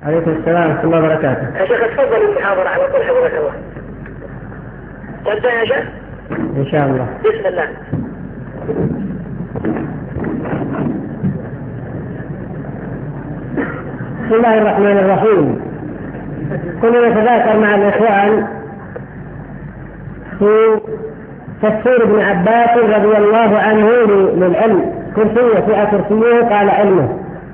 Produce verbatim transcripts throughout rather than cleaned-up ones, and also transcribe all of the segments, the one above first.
عليكم السلام ورحمة الله وبركاته. يا شيخ تفضل المحاضرة على طول حفظك الله. تبدأ يا شيخ؟ إن شاء الله. بسم الله. بسم الله الرحمن الرحيم. كنا نتذاكر مع الإخوان في تفسير ابن عباس رضي الله عنه للعلم، كرسيه في كرسيه قال علمه،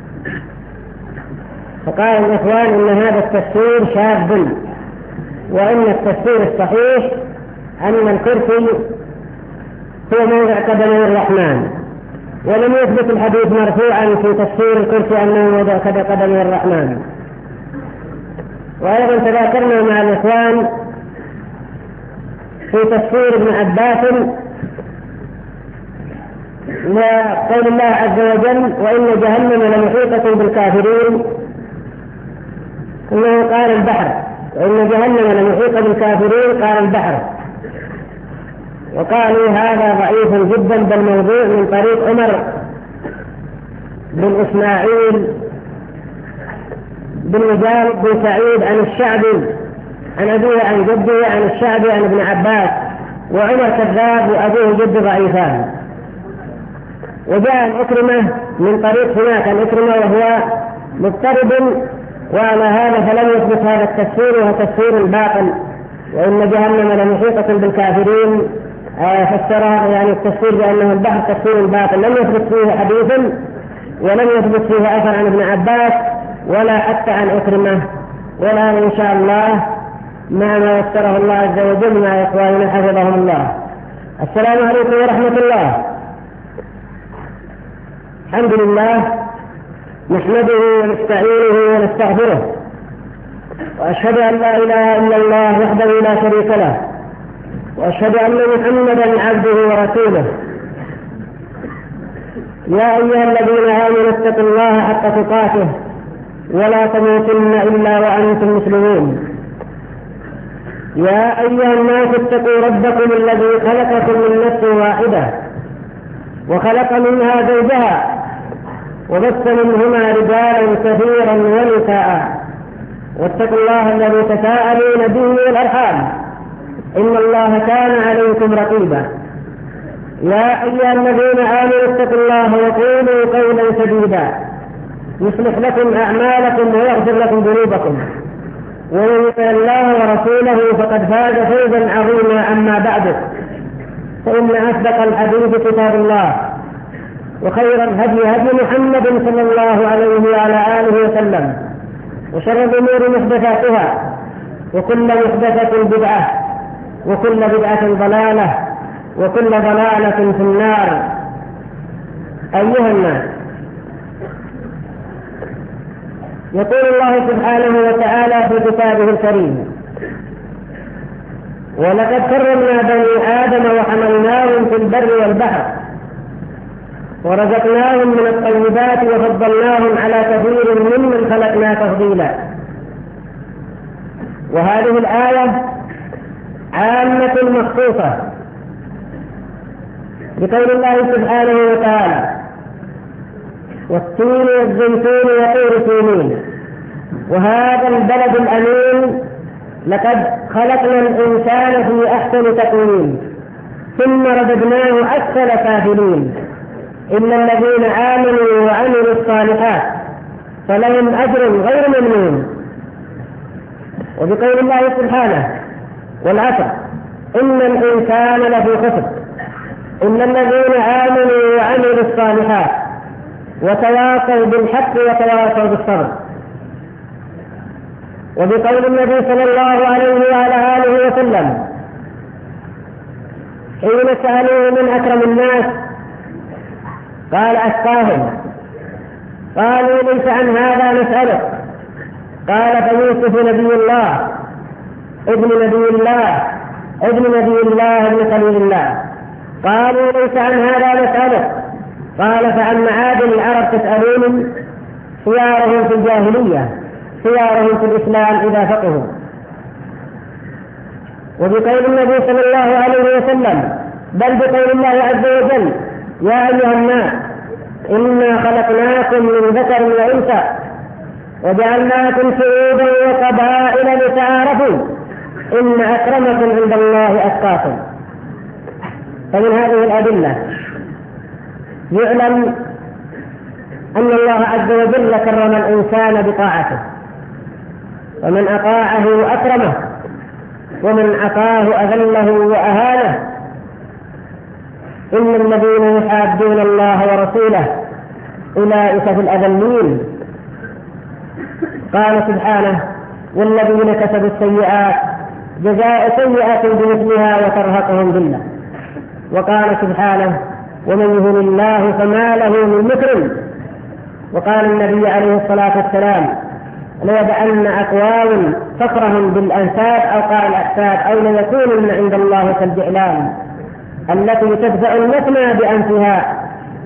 فقال الإخوان إن هذا التفسير شاذ، وإن التفسير الصحيح أن الكرسي هو موضع قدمي الرحمن، ولم يثبت الحديث مرفوعا في تفسير الكرسي أنه موضع قدمي الرحمن. وأيضا تذاكرنا مع الإخوان في تفسير ابن عباس وقول الله عز وجل وإن جهنم لمحيطة بالكافرين، إنه قال البحر، وإن جهنم لمحيطة بالكافرين قال البحر، وقالوا هذا ضعيف جدا بل موضوع من طريق عمر بن إسماعيل بن مجال بن سعيد عن الشعبي عن أبيه عن جده عن الشعبي عن ابن عباس، وعمر كذاب وأبوه جد ضعيفان. وجاء الأكرمة من طريق هناك الأكرمة وهو مضطرب، وعلى هذا فلم يثبت هذا التفسير وهو تفسير الباطل، وإن جهنم لمحيطة بالكافرين فسرها يعني التفسير بأنه البحر تفسير الباطل، لم يثبت فيه حديث ولم يثبت فيه أثر عن ابن عباس ولا حتى عن أكرمة. والآن إن شاء الله مع ما يسره الله عز وجل مع إخواننا حفظهم الله. السلام عليكم ورحمة الله. الحمد لله نحمده ونستعينه ونستغفره، وأشهد أن لا إله إلا الله وحده لا شريك له، وأشهد أن محمدا عبده ورسوله. يا أيها الذين آمنوا اتقوا الله حق تقاته ولا تموتن إلا وأنتم مسلمون. يا أيها الناس اتقوا ربكم الذي خلقكم من نفس واحدة وخلق منها زوجها وبث منهما رجالا كثيرا ونساء، واتقوا الله الذي تساءلون به والأرحام إن الله كان عليكم رقيبا. يا أيها الذين آمنوا اتقوا الله وقولوا قولا سديدا يصلح لكم أعمالكم ويغفر لكم ذنوبكم، ومن يطع الله ورسوله فقد فاز فوزا عظيما. أما بعد، فإن أصدق الحديث كتاب الله، وخير الهدي هدي محمد صلى الله عليه وعلى آله وسلم، وشر الأمور محدثاتها، وكل محدثة بدعة، وكل بدعة ضلالة، وكل ضلالة في النار. أيها الناس، يقول الله سبحانه وتعالى في كتابه الكريم: ولقد كرمنا بني آدم وحملناهم في البر والبحر ورزقناهم من الطيبات وفضلناهم على كثير ممن خلقنا تفضيلا. وهذه الآية عامة مخصوصة بقول الله سبحانه وتعالى: والتين والزيتون وطور سينين وهذا البلد الأمين لقد خلقنا الإنسان في أحسن تقويم ثم رددناه أسفل سافلين إلا الذين آمنوا وعملوا الصالحات فلهم أجر غير ممنون. وبقول الله سبحانه: والعصر إن الإنسان لفي خسر إلا الذين آمنوا وعملوا الصالحات وتواصوا بالحق وتواصوا بالصبر. وبقول النبي صلى الله عليه وعلى آله وسلم حين سألوه من أكرم الناس قال: أتقاهم. قالوا: ليس عن هذا نسألك. قال: فيوسف نبي الله ابن نبي الله ابن نبي الله ابن خليل الله. قالوا: ليس عن هذا نسألك. قال: فعن معادن العرب تسألون، خيارهم في الجاهلية خيارهم في الإسلام إذا فقهوا. وبقول النبي صلى الله عليه وسلم بل بقول الله عز وجل: يا أيها الناس إنا خلقناكم من ذكر وأنثى وجعلناكم شعوبا وقبائل لتعارفوا إن أكرمكم عند الله أتقاكم. فمن هذه الأدلة يعلم أن الله عز وجل كرم الإنسان بطاعته، ومن أطاعه أكرمه، ومن عصاه أذله وأهانه. إن الذين يحادون الله ورسوله أولئك في الأذلين. قال سبحانه: والذين كسبوا السيئات جزاء سيئة بمثلها وترهقهم ذلة. وقال سبحانه: ومن يهن الله فما له من مكرم. وقال النبي عليه الصلاة والسلام: ليدعن أقوام فقرهم بالأنساب أو قال الأحساب أو ليكونن عند الله كالجعلان التي تدفع المثنى بأنفها.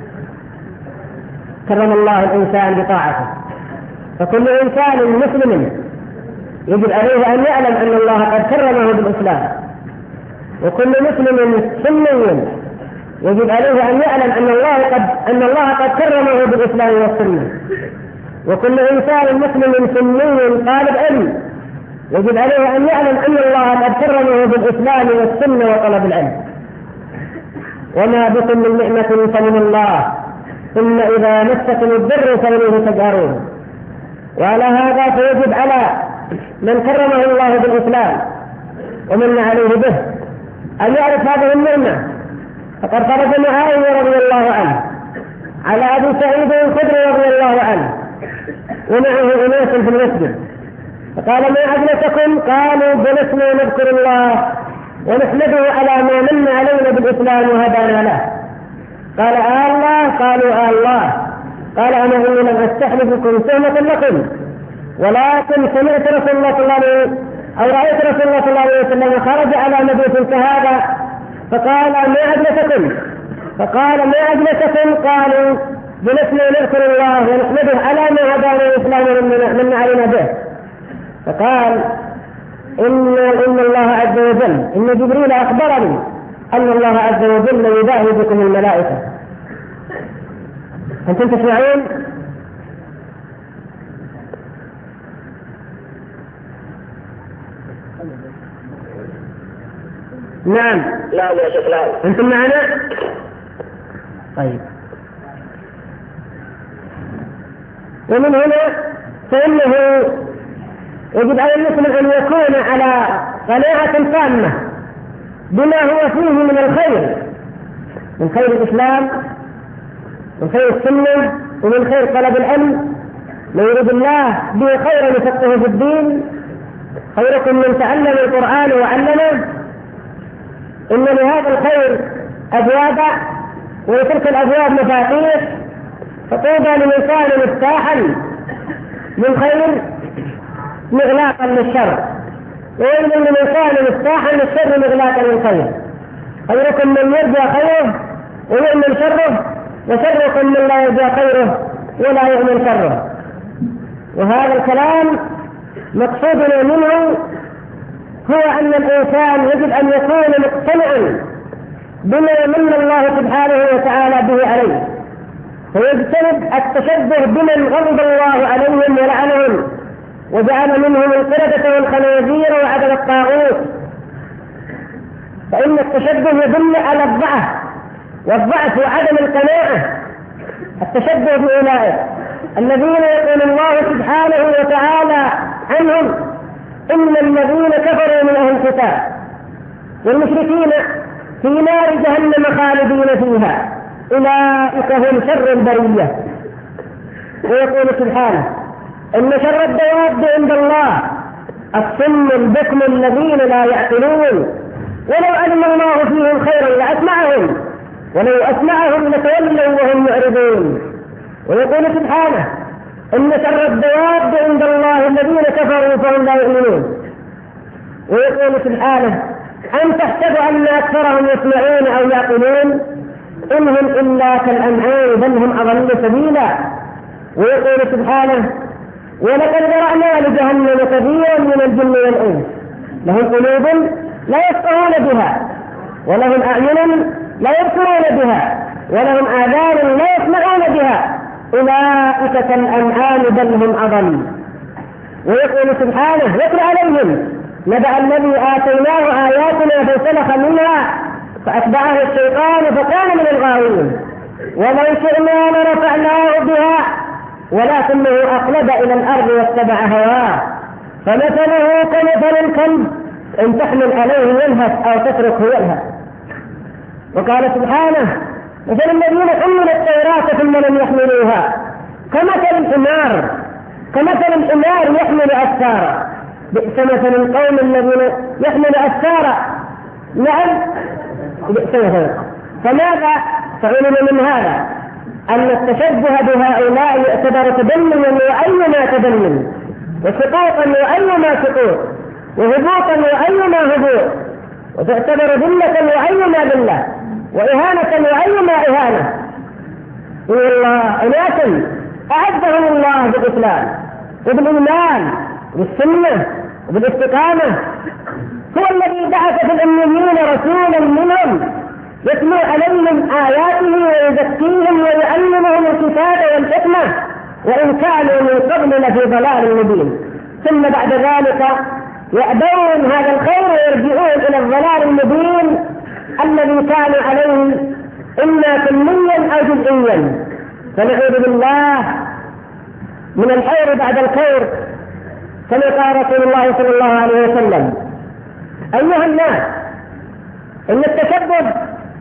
كرم الله الإنسان بطاعته، فكل إنسان مسلم يجب عليه أن يعلم أن الله قد كرمه بالإسلام، وكل مسلم سني يجب عليه أن يعلم أن الله قد أن الله قد كرمه بالإسلام والسنة، وكل إنسان مسلم سني طالب علم يجب عليه أن يعلم أن الله قد كرمه بالإسلام والسنة وطلب العلم. وما بكم من نعمة فمن الله ثم إذا مسكم الضر فإليه تجأرون. وعلى هذا فيجب على من كرمه الله بالإسلام ومن عليه به أن يعرف هذه النعمة. فقد خرج معاوية رضي الله عنه على أبي سعيد الخدري رضي الله عنه ومعه أناس في المسجد، فقال: ما أجلسكم؟ قالوا: جلسنا نذكر الله ونحمده على ما من علينا بالإسلام وهدانا له. قال: آه الله؟ قالوا: آه الله. قال: أنا إني لم أستحلفكم تهمة لكم، ولكن سمعت رسول الله صلى الله عليه وسلم أو رأيت رسول الله صلى الله عليه وسلم خرج على مجلس كهذا فقال: ما أجلسكم؟ فقال: ما أجلسكم؟ قالوا: جلسنا نذكر الله ونحمده على ما هدانا الإسلام ومن علينا به. فقال: إن إن الله عز وجل إن جبريل أخبرني أن الله عز وجل يباهي بكم الملائكة. أنتم تسمعون؟ نعم. نعم يا شيخ. نعم. أنتم معنا؟ طيب. ومن هنا فإنه يجب على المسلم أن يكون على قناعة تامة بما هو فيه من الخير، من خير الإسلام، من خير السنة، ومن خير طلب العلم. من يريد الله به خيرا يفقهه في الدين. خيركم من تعلم القرآن وعلمه. إن لهذا الخير أبوابا ولتلك الأبواب مفاتيح، فطوبى لمن كان مفتاحا للخير مغلاقا للشر، ويل لمن كان مفتاحا للشر مغلاقا للخير. خيركم من يرجى خيره ويؤمن شره، وشركم من لا يرجى خيره ولا يؤمن شره. وهذا الكلام مقصودنا منه هو أن الإنسان يجب أن يكون مقتنعا بما من الله سبحانه وتعالى به عليه، فيجتنب التشبه بمن غضب الله عليهم ولعنهم وجعل منهم القردة والخنازير وعبد الطاغوت. فإن التشبه يدل على الضعف والضعف وعدم القناعة. التشبه بأولئك الذين يقول الله سبحانه وتعالى عنهم: إن الذين كفروا من أهل الكتاب والمشركين في نار جهنم خالدين فيها أولئك هم شر البرية. ويقول سبحانه: إن شر الدواب عند الله الصم البكم الذين لا يعقلون ولو علم الله فيهم خيرا لأسمعهم ولو أسمعهم لتولوا وهم معرضون. ويقول سبحانه: إن شر الدواب عند الله الذين كفروا فهم لا يؤمنون. ويقول سبحانه: أم تحسب أن أكثرهم يسمعون أو يعقلون إن هم إلا كالأنعام بل هم أضل سبيلا. ويقول سبحانه: ولقد ذرأنا لجهنم كثيرا من الجن والإنس لهم قلوب لا يفقهون بها ولهم أعين لا يبصرون بها ولهم آذان لا يسمعون بها أولئك كالأنعام بل هم أضل ويقول سبحانه يتلو عليهم نبأ الذي آتيناه آياتنا فانسلخ منها فأتبعه الشيطان فكان من الغاوين ولو شئنا لرفعناه بها ولكنه أقلب إلى الأرض واتبع هواه فمثله كمثل الكلب إن تحمل عليه يلهث أو تتركه يلهث. وقال سبحانه مثل الذين حملوا التوراة ثم لم يحملوها كمثل الحمار كمثل الحمار يحمل أسفارا بئس مثل القوم الذين يحمل أسفارا. نعم بئس مثل. فماذا فعلم من هذا أن التشبه بهؤلاء يعتبر تدنيا وأيما تدنيا وسقوطا وأيما سقوط وهبوطا وأيما هبوط وتعتبر ذلة وأيما ذلة وإهانة وأيما إهانة. والله أناس أعزهم الله بالإسلام وبالإيمان وبالسنة وبالاستقامة هو الذي بعث في الأميين رسولا منهم يتلو عليهم آياته ويزكيهم ويعلمهم الكتاب والحكمة وإن كانوا من قبل لفي ضلال مبين ثم بعد ذلك يأبون هذا الخير ويرجعون إلى الضلال المبين الذي كانوا عليه إما كليا أو جزئيا. فنعوذ بالله من الخير بعد الخير كما قال رسول الله صلى الله عليه وسلم أيها الناس إن التشبه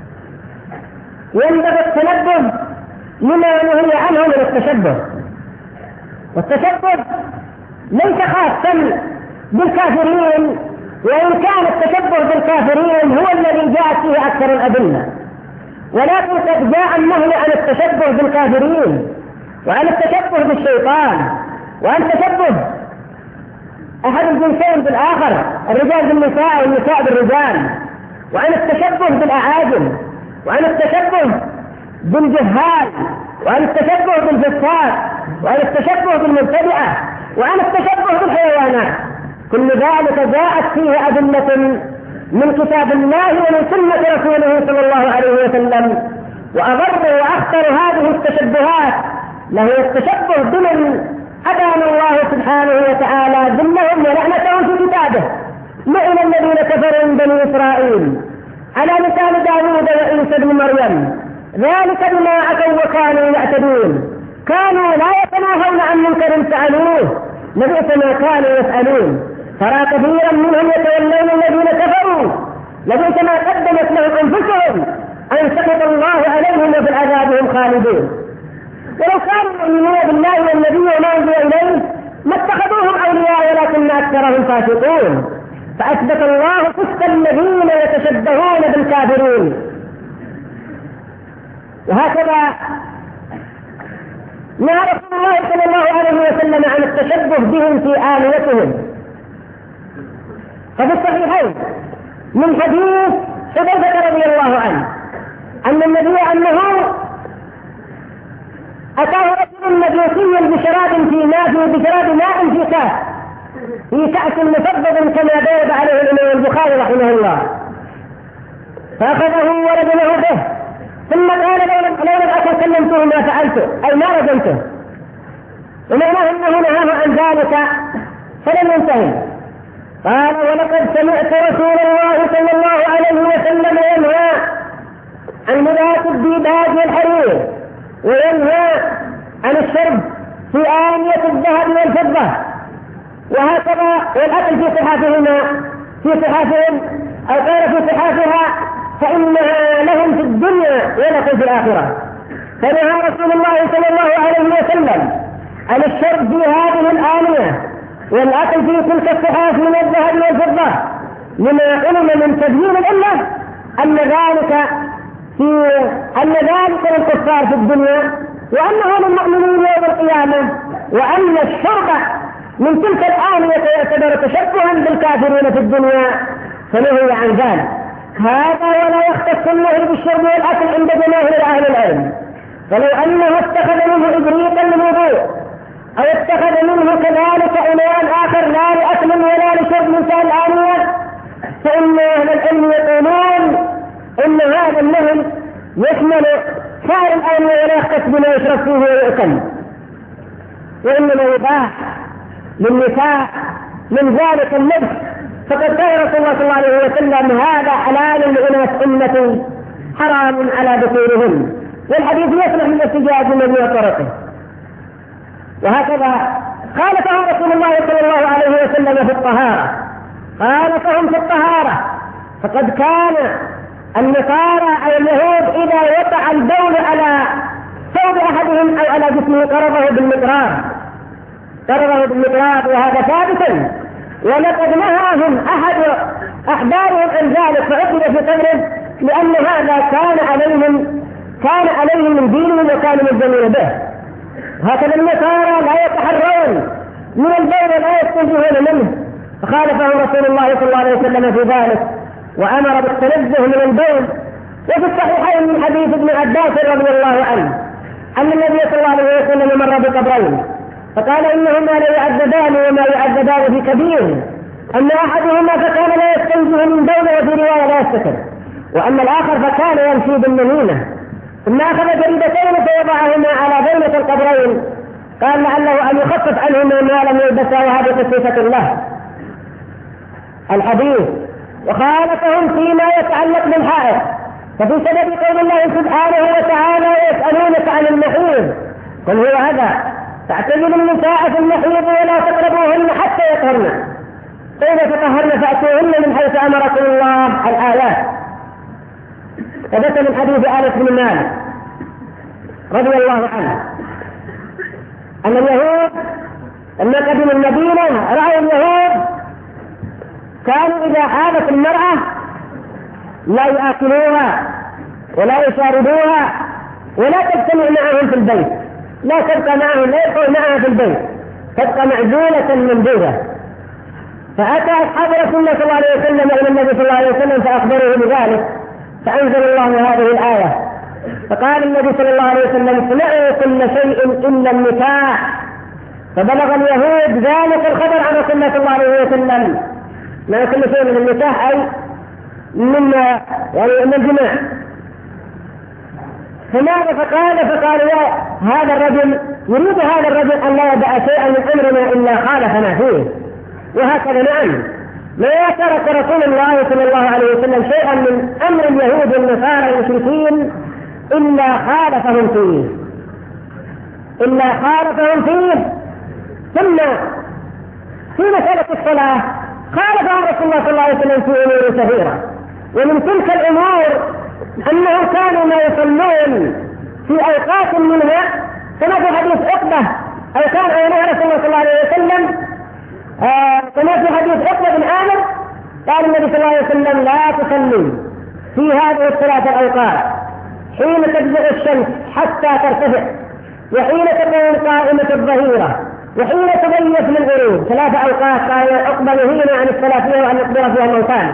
ينبغي التنبه لما نهي عنه من التشبه. والتشبه ليس خاصا بالكافرين وإن كان التشبه بالكافرين هو الذي جاءت فيه أكثر الأدلة ولكن قد جاء النهي عن التشبه بالكافرين وعن التشبه بالشيطان وعن تشبه أحد الجنسين بالآخر الرجال بالنساء والنساء بالرجال وعن التشبه بالأعاجم وعن التشبه بالجهال وعن التشبه بالفساد وعن التشبه بالمبتدعة وعن التشبه بالحيوانات. كل ذلك جاءت فيه أدلة من كتاب الله ومن سنة رسوله صلى الله عليه وسلم. وأضر وأخطر هذه التشبهات له التشبه بمن أدان الله سبحانه وتعالى ذلهم ولعنتهم في كتابه لعن الذين كفروا من بني إسرائيل على لسان داوود وعيسى بن مريم ذلك بما عصوا وكانوا يعتدون كانوا لا يتناهون عن منكر فعلوه لبئس ما كانوا يفعلون ترى كثيرا منهم يتولون الذين كفروا لبئس ما قدمت لهم أنفسهم أن سخط الله عليهم وفي العذاب هم خالدون. ولو كانوا يؤمنون بالله والنبي وما أنزل إليه ما اتخذوهم أولياء ولكن أكثرهم فاسقون فأثبت الله فسق الذين يتشبهون بالكافرين. وهكذا نهى رسول الله صلى الله عليه وسلم عن التشبه بهم في آليتهم. ففي الصحيحين من حديث حذيفة رضي الله عنه أن النبي أنه أتاه رجل مجوسي بشراب في ماء بشراب ماء في كأس في كأس مفضل كما ذهب عليه الإمام البخاري رحمه الله فأخذه ورجمه به ثم قال لو لم أكن كلمته ما فعلته أي ما رجمته ومعناه أنه نهاه عن ذلك فلم ينتهي. قال ولقد سمعت رسول الله صلى الله عليه وسلم ينهى عن ملاك الديباج والحرير وينهى عن الشرب في آنية الذهب والفضة وهكذا والأكل في صحافهما في صحافهم أو قال في صحافها فإنها لهم في الدنيا ولكم في الآخرة. فنهى رسول الله صلى الله عليه وسلم عن الشرب في هذه الآنية والأكل في تلك الصحاف من الذهب والفضة لما علم من تبيين الأمة أن ذلك في أن ذلك للكفار في الدنيا وأنه للمؤمنين يوم القيامة وأن الشرب من تلك الآنية يعتبر تشبها بالكافرين في الدنيا فنهي عن ذلك. هذا ولا يختص النهي بالشرب والأكل عند جماهير أهل العلم. فلو أنه اتخذ منه إبريقا للوضوء أو اتخذ منه كذلك إناء آخر لا لأكل ولا لشرب من سائر الآنية فإن أهل العلم يقولون إن هذا النهي يشمل سائر الآنية ولا يختص بما يشرب فيه ويؤكل وإنما يباح للنساء من ذلك اللبس، فقد قال رسول الله صلى الله عليه وسلم هذا حلال لأناس أمتي حرام على ذكورهم، والحديث يصلح من الاحتجاج من جميع طرقه. وهكذا خالفه رسول الله صلى الله عليه وسلم في الطهارة، خالفهم في الطهارة، فقد كان النصارى أو اليهود إذا وقع البول على ثوب أحدهم أو على جسمه قرضه بالمقراض، قرضه بالمقراض، وهذا ثابت. ولقد نهاهم أحد أحبارهم عن ذلك فعقد في قبره، لأن هذا كان عليهم كان عليهم من دينهم وكانوا ملزمين به. هكذا النصارى لا يتحرون من البول ولا يستنزهون منه، فخالفه رسول الله صلى الله عليه وسلم في ذلك وأمر بالتنزه من البول. وفي الصحيحين من حديث ابن عباس رضي الله عنه أن النبي صلى الله عليه وسلم مر بقبرين فقال إنهما لا يعذبان وما يعذبان في كبير، أن أحدهما فكان لا يستنزه من بول وفي رواية لا يستتر، وأما الآخر فكان يمشي بالنميمة، ثم أخذ جريدتين فوضعهما على بينة القبرين، قال لعله أن يخفف عنهما ما لم يلبسا، وهذه خصيصة الله الحديث. وخالفهم فيما يتعلق بالحائض، ففي سبب قول الله سبحانه وتعالى يسألونك عن المحيض قل هو هذا فاعتزلوا النساء في المحيض ولا تقربوهن حتى يطهرن، فإذا تطهرن فأتوهن من حيث أمركم الله الآيات. ثبت من حديث أنس بن مالك رضي الله عنه أن اليهود لما قدموا المدينة رأوا اليهود كانوا إذا حاضت المرأة لا يأكلوها ولا يشاردوها ولا تجتمع معهم في البيت، لا تبقى معهم، لا يبقوا معها في البيت، تبقى معزولة منبوذة. فأتى أصحاب رسول الله صلى الله عليه وسلم إلى النبي صلى الله عليه وسلم فأخبروه بذلك، فأنزل الله هذه الآية، فقال النبي صلى الله عليه وسلم اصنعوا كل شيء إلا النكاح. فبلغ اليهود ذلك الخبر عن رسول الله صلى الله عليه وسلم، ما كل شيء من النكاح أي من يعني من الجماع. فماذا فقال فقال يا هذا الرجل يريد هذا الرجل أن لا يدع شيئا من أمرنا إلا خالفنا فيه. وهكذا نعم ما ترك رسول الله صلى الله عليه وسلم شيئا من أمر اليهود والنصارى المشركين إلا خالفهم فيه إلا خالفهم فيه. ثم في مسألة الصلاة خالفها رسول الله صلى الله عليه وسلم في أمور كثيرة، ومن تلك الأمور أنهم كانوا ما يصلون في أوقات منها كما في حديث عقبة أو كان أينها رسول الله صلى الله عليه وسلم آه كما في حديث عقبة بن عامر قال النبي صلى الله عليه وسلم لا تصلي في هذه الثلاث الأوقات حين تبزغ الشمس حتى ترتفع، وحين تكون قائمة الظهيرة، وحين تبيت للغروب. ثلاث أوقات قال عقبة نهينا عن الصلاة فيها وأن يقدر فيها الموتان.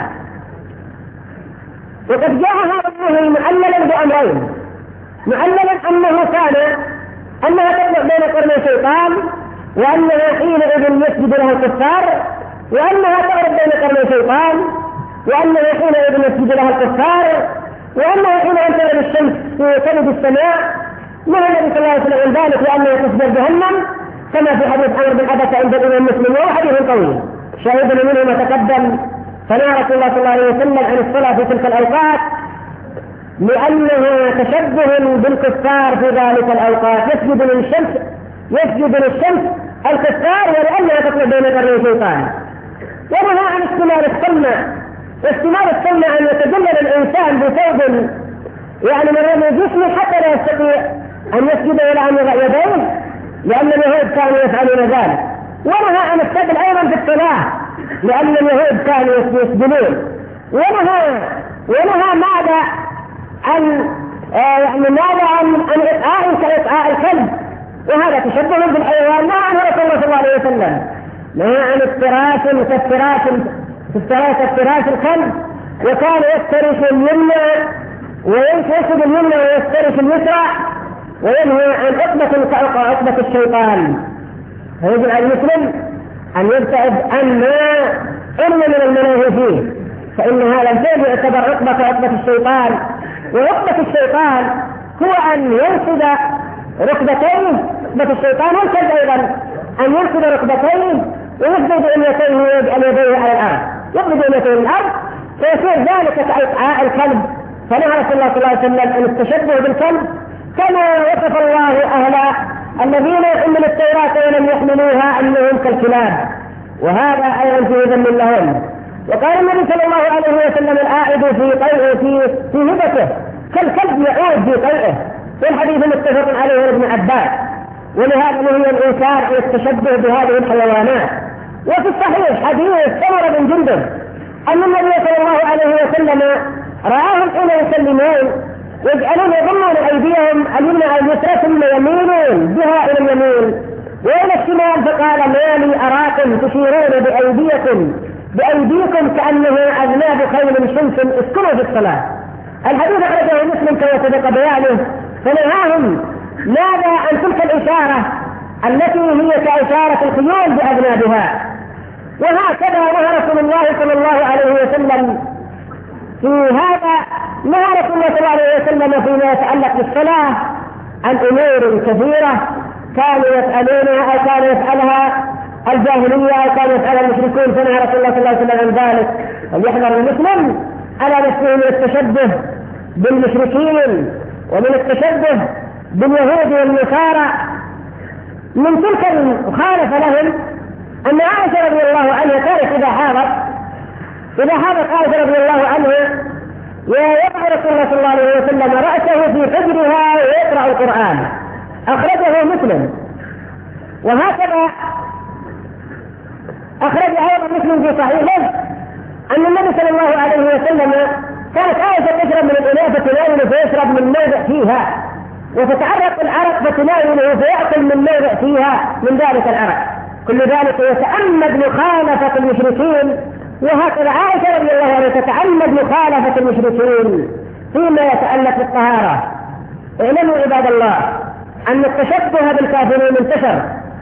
وقد جاء هذا النهي معللا بأمرين، معللا أنه كان أنها تبلغ بين قرني الشيطان، وأنها حينئذ يسجد لها الكفار، وأنها تغرب بين قرني الشيطان، وأنها حينئذ يسجد لها الكفار، وأنها حين أن تغرب الشمس في كبد السماء نهى النبي صلى الله عليه وسلم ذلك لأنها تصدر جهنم، كما في حديث عمرو بن عبسة عند الإمام مسلم، وهو حديث طويل شاهد منه ما تقدم. فنهى رسول الله صلى الله عليه وسلم عن الصلاة في تلك الأوقات لأنه تشبه بالكفار في ذلك الأوقات، يسجد للشمس يسجد للشمس الكفار ولأنها تطلب بين قرني الشيطان. ونهى عن استمار السمع، واستمار السمع أن يتجلل الإنسان بثوب يعني من رمي جسمه حتى لا يستطيع أن يسجد ولا أن يضع يديه، لأن اليهود كانوا يفعلون ذلك. ونهى عن السبل أيضا في الصلاة لأن اليهود كانوا يسجدون. ونهى ونهى ماذا عن آه يعني ماذا عن عن إطعاء كإطعاء الكلب، وهذا تشبه بالحيوان. نهى عنه رسول الله صلى الله عليه وسلم. نهى عن افتراس كافتراس افتراس افتراس الكلب، وكان يفترس اليمنى وينفسد اليمنى ويفترس اليسرى، وينهى عن عقبة كعقبة الشيطان. فيجب على المسلم أن يبتعد عن ما علم من المناهي فيه، فإن هذا الفعل يعتبر عقبة كعقبة الشيطان. وعقبة الشيطان هو أن ينصب ركبتين، عقبة الشيطان والكلب أيضا أن ينصب ركبتين ويسجد اليتين ويجعل يديه على الأرض، يقبض اليتين الأرض فيصير ذلك كإطعاء الكلب. فنهى رسول الله صلى الله عليه وسلم عن التشبه بالكلب كما وصف الله أهل الذين حملوا التوراة ولم يحملوها أنهم كالكلاب، وهذا أيضا في ذم لهم. وقال النبي صلى الله عليه وسلم العائد في قيئه في في هبته كالكلب يعود في قيئه، والحديث متفق عليه ابن عباس. ولهذا نهي الإنكار عن التشبه بهذه الحيوانات. وفي الصحيح حديث سمرة بن جندب أن النبي صلى الله عليه وسلم رآهم حين يسلمون يجعلون يضمون أيديهم اليمنى على اليسرى ثم يميلون بها إلى اليمين وإلى الشمال، فقال ما لي أراكم تشيرون بأيديكم بأيديكم كأنه أذناب خيل شمس اسكنوا في الصلاة. الحديث أخرجه مسلم كما سبق بيانه. فنهاهم ماذا عن تلك الإشارة التي هي كإشارة الخيول بأذنابها. وهكذا نهى رسول الله صلى الله عليه وسلم في هذا نهى رسول الله صلى الله عليه وسلم فيما يتعلق بالصلاة عن أمور كثيرة كانوا يفعلونها أو كانوا يفعلها الجاهلية أو كانوا يفعلها المشركون، فنهى رسول الله صلى الله عليه وسلم عن ذلك. وليحذر المسلم على نفسه من التشبه بالمشركين ومن التشبه باليهود والنصارى. من تلك المخالفة لهم أن عائشة رضي الله عنها كانت إذا حاضت إذا حاضت عائشة رضي الله عنها ويضع رسول الله صلى الله عليه وسلم رأسه في حجرها ويقرأ القرآن، أخرجه مسلم. وهكذا أخرج أيضا مسلم في صحيحه أن النبي صلى الله عليه وسلم كانت عائشة تشرب من الإناء فتناوله فيشرب من موضع فيها، وتتعرق العرق فتناوله فيأكل من موضع فيها من ذلك العرق. كل ذلك يتعمد مخالفة المشركين. وهكذا عائشة رضي الله عنها تتعمد مخالفة المشركين فيما يتعلق بالطهارة. اعلموا عباد الله أن التشبه بالكافرين انتشر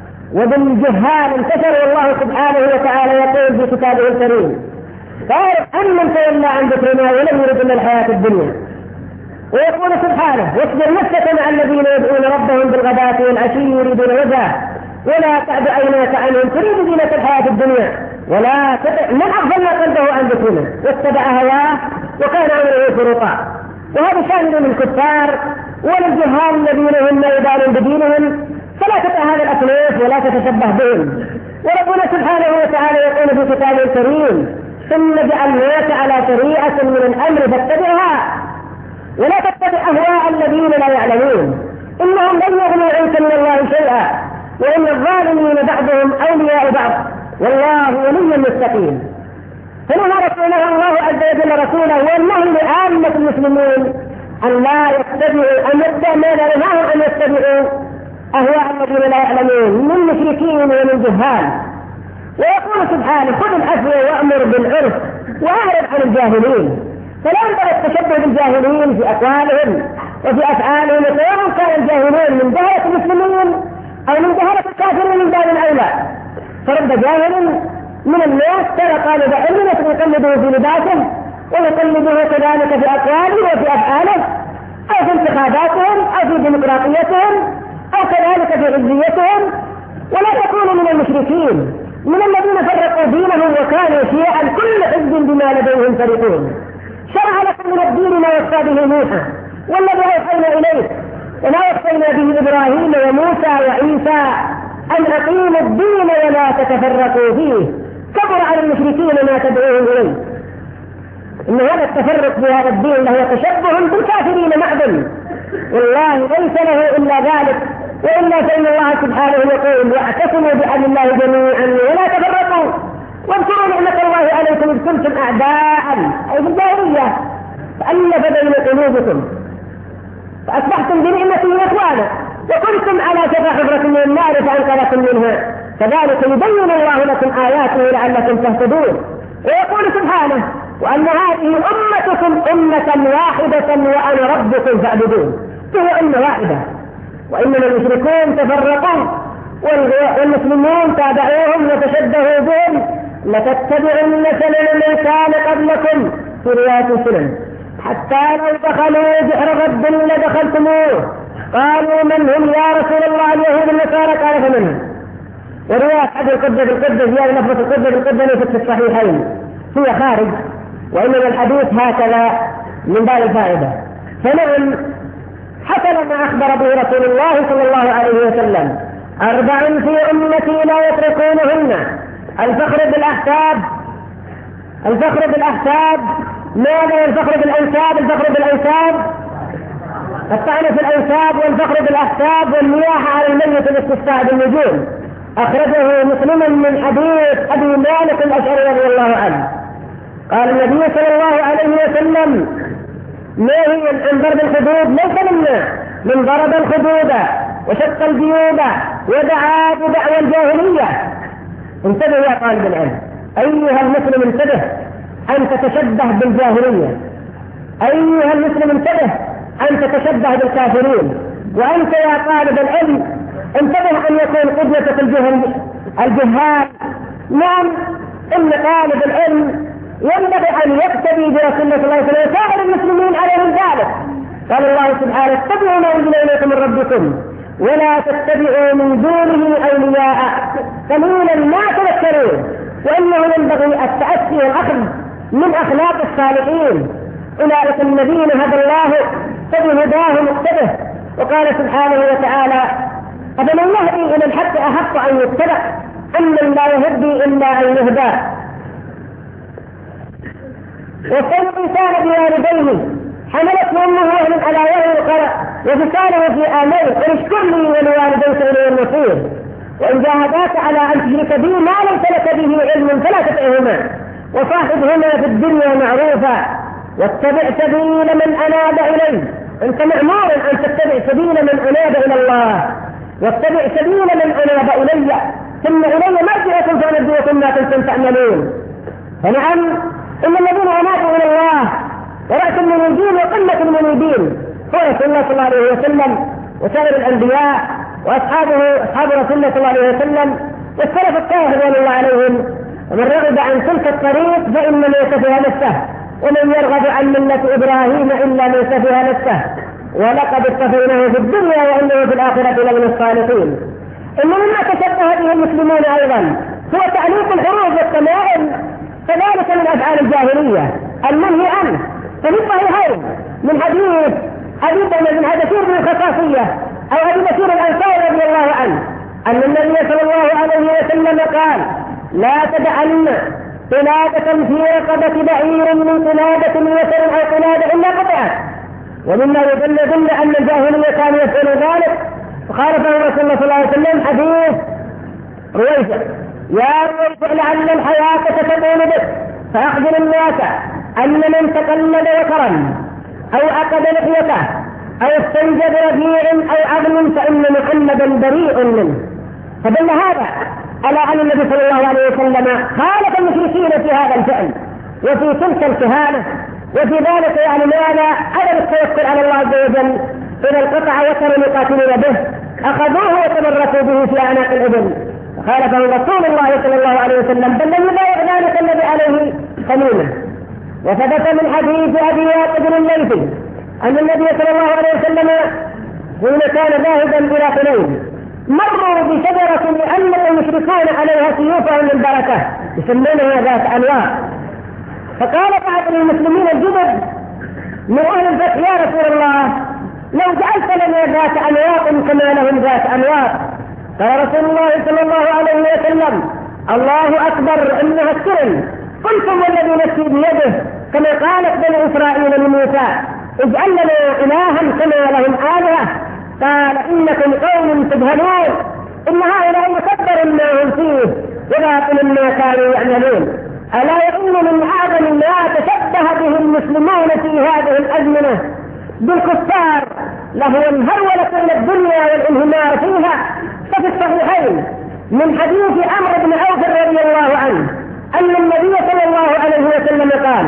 وبالجهال انتشر، والله سبحانه وتعالى يقول في كتابه الكريم فاعرف أن من تولى عن ذكرنا ولم يرد إلا الحياة الدنيا. ويقول سبحانه واصبر نفسك مع الذين يدعون ربهم بالغداة والعشي يريدون وجهه ولا تعد عيناك عنهم تريد زينة الحياة الدنيا ولا تطع من أغفلنا قلبه عن ذكرنا واتبع هواه وكان أمره فرطا. وهذا شامل للكفار وللجهال الذين هم لا يبالون بدينهم، فلا تطع هذا الأصناف ولا تتشبه بهم. وربنا سبحانه وتعالى يقول في كتابه الكريم ثم جعلناك على شريعة من الأمر فاتبعها ولا تتبع أهواء الذين لا يعلمون إنهم لن يغنوا عنك من الله شيئا وإن الظالمين بعضهم أولياء بعض والله ولي المتقين. فنهى رسوله الله عز وجل رسوله والنهي لعامة المسلمين أن لا يتبعوا أن يتبعوا ماذا نهاهم أن يتبعوا أهواء الذين لا يعلمون من مشركين ومن جهال. ويقول سبحانه خذ العفو وأمر بالعرف وأعرض عن الجاهلين. فلا ينبغي التشبه بالجاهلين في أقوالهم وفي أفعالهم، سواء كان الجاهلون من جهلة المسلمين أو من جهلة الكافرين من باب الأولى. فرب جاهل من الناس ترى قال بعلمنا يقلده في لباسه ويقلده كذلك في أقواله وفي أفعاله أو في انتخاباتهم أو في ديمقراطيتهم أو كذلك في عزيتهم. ولا تكونوا من المشركين من الذين فرقوا دينهم وكانوا شيعا كل حزب بما لديهم فريقون. شرع لكم من الدين ما وصى به نوحا والذي أوحينا إليه وما وصينا به إبراهيم وموسى وعيسى أن أقيموا الدين ولا تتفرقوا فيه كبر على المشركين ما تدعوهم إليه. إن هذا التفرق في هذا الدين له تشبه بالكافرين معدن، والله ليس له إلا ذلك. وإلا فإن الله سبحانه يقول واعتصموا بحبل الله جميعا ولا تفرقوا واذكروا نعمة الله عليكم إذ كنتم أعداء أي في الجاهلية فألف بين قلوبكم فأصبحتم بنعمته إخوانا وكنتم على شفا حفرة من النار فأنقذكم منها كذلك يبين الله لكم آياته لعلكم تهتدون. ويقول سبحانه وأن هذه أمتكم أمة واحدة وأنا ربكم فاعبدون. هي أمة واحدة وإنما المشركون تفرقوا والمسلمون تابعوهم وتشبهوا بهم لتتبعن سنن من كان قبلكم في رواية سنن حتى لو دخلوا جحر غد لدخلتموه قالوا من هم يا رسول الله اليهود النصارى قال فمنهم ورواية حد القدة بالقدة زيادة لفظة القدة بالقدة ليست في الصحيحين، هي خارج، وإنما الحديث هكذا من باب الفائدة. فنعم حصل ما أخبر به رسول الله صلى الله عليه وسلم: أربع في أمتي لا يتركونهن: الفخر بالأحساب، الفخر بالأحساب، ماذا الفخر بالأنساب؟ الفخر بالأنساب الطعن في الأنساب، والفخر بالأحساب، والنياحة على الميت والاستسقاء بالنجوم. أخرجه مسلما من حديث أبي مالك الأشعري رضي الله عنه. قال النبي صلى الله عليه وسلم: نهي عن ضرب الخدود ليس منا من ضرب الخدود وشق الجيوب ودعا بدعوى الجاهلية. انتبه يا طالب العلم أيها المسلم، انتبه أن تتشبه بالجاهلية، أيها المسلم انتبه أن تتشبه بالكافرين. وأنت يا طالب العلم انتبه أن يكون قدوتك الجهل الجهال. نعم، إن طالب العلم ينبغي أن يقتدي برسول الله صلى الله عليه وسلم وسائر المسلمين عليهم ذلك. قال الله سبحانه: اتبعوا ما أنزل إليكم من ربكم ولا تتبعوا من دونه أولياء قليلا ما تذكرون. وإنه ينبغي التأسي والأخذ من أخلاق الصالحين، أولئك الذين هدى الله فبهداه مقتده. وقال سبحانه وتعالى: أفمن يهدي إلى الحق أحق أن يتبع أمن لا يهدي إلا أن يهدى. وصل الإنسان بوالديه حملته أمه وهن على وهن قال وفصاله في آمين أن اشكر لي ولوالديك إلي المصير، وإن جاهداك على أن تشرك بي ما ليس لك به علم فلا تطعهما، وصاحبهما في الدنيا معروفا، واتبع سبيل من أناب إليه. أنت مأمور أن تتبع سبيل من أناب إلى الله، واتبع سبيل من أناب إلي، ثم إلي مرجعكم فأنبئكم ما كنتم تعملون. فنعم، إن الذين أنابوا إلى الله ورأس المنيبين وقمة المنيبين هو رسول الله صلى الله عليه وسلم وسائر الأنبياء وأصحابه أصحاب رسول الله صلى الله عليه وسلم والسلف الصالح رضوان الله عليهم. ومن رغب عن تلك الطريق فإنما يسفها نفسه، ومن يرغب عن ملة إبراهيم إلا من سفها نفسه، ولقد اصطفيناه في الدنيا وإنه في الآخرة لمن الصالحين. إن مما تشبه به المسلمون أيضا هو تعليق الحروف والتمائم، كذلك من أفعال الجاهلية المنهي عنه. ففي الصحيحين من حديث أبي بن حدثير بن الخصاصية أو أبي بكر الأنصاري رضي الله عنه أن النبي صلى الله عليه وسلم قال: لا تدعن قلادة في رقبة بعير من قلادة وسر أو قلادة إلا قطعت. ومما يدل دل أن الجاهلية كانوا يفعلون ذلك، وخالفه رسول الله صلى الله عليه وسلم حديث رويفع: يا رويفع لعل الحياة تتبون بك فأخبر الناس أن من تقلد وكرم أو عقد لحيته أو استنجى بربيع أو عظم فإن محمدا بريء منه. فدل هذا على أن النبي صلى الله عليه وسلم خالف المشركين في هذا الفعل وفي تلك الكهانة، وفي ذلك يعني ماذا؟ عدم التوكل على الله عز وجل. إذا القطع وكانوا يقاتلون به أخذوه وتمركوا به في أعناق الإبل، خالفه رسول الله صلى الله عليه وسلم بل لم يبايع ذلك الذي عليه خليله. وثبت من حديث أبي واقد الليثي أن النبي صلى الله عليه وسلم حين كان ذاهبا إلى حنين مروا بشجرة لأن المشركون عليها سيوفهم من بركة يسمونها ذات أنواع. فقال بعض المسلمين الجدد من أهل الفتح: يا رسول الله، لو جعلت لنا ذات أنواط كما لهم ذات أنواط. قال رسول الله صلى الله عليه وسلم: الله أكبر، إنها السرن. قلتم والذي نفسي بيده كما قالت بني إسرائيل لموسى: اجعل لنا إلها كما لهم آلهة. قال: إنكم قوم تجهلون، إن هؤلاء مكبر ما هم فيه وباطل ما كانوا يعملون. ألا يظن من أعظم ما تشبه به المسلمون في هذه الأزمنة بالكفار لهو الهرولة إلى الدنيا والانهمار فيها. ففي الصحيحين من حديث عمرو بن عوف رضي الله عنه أن النبي صلى الله عليه وسلم قال: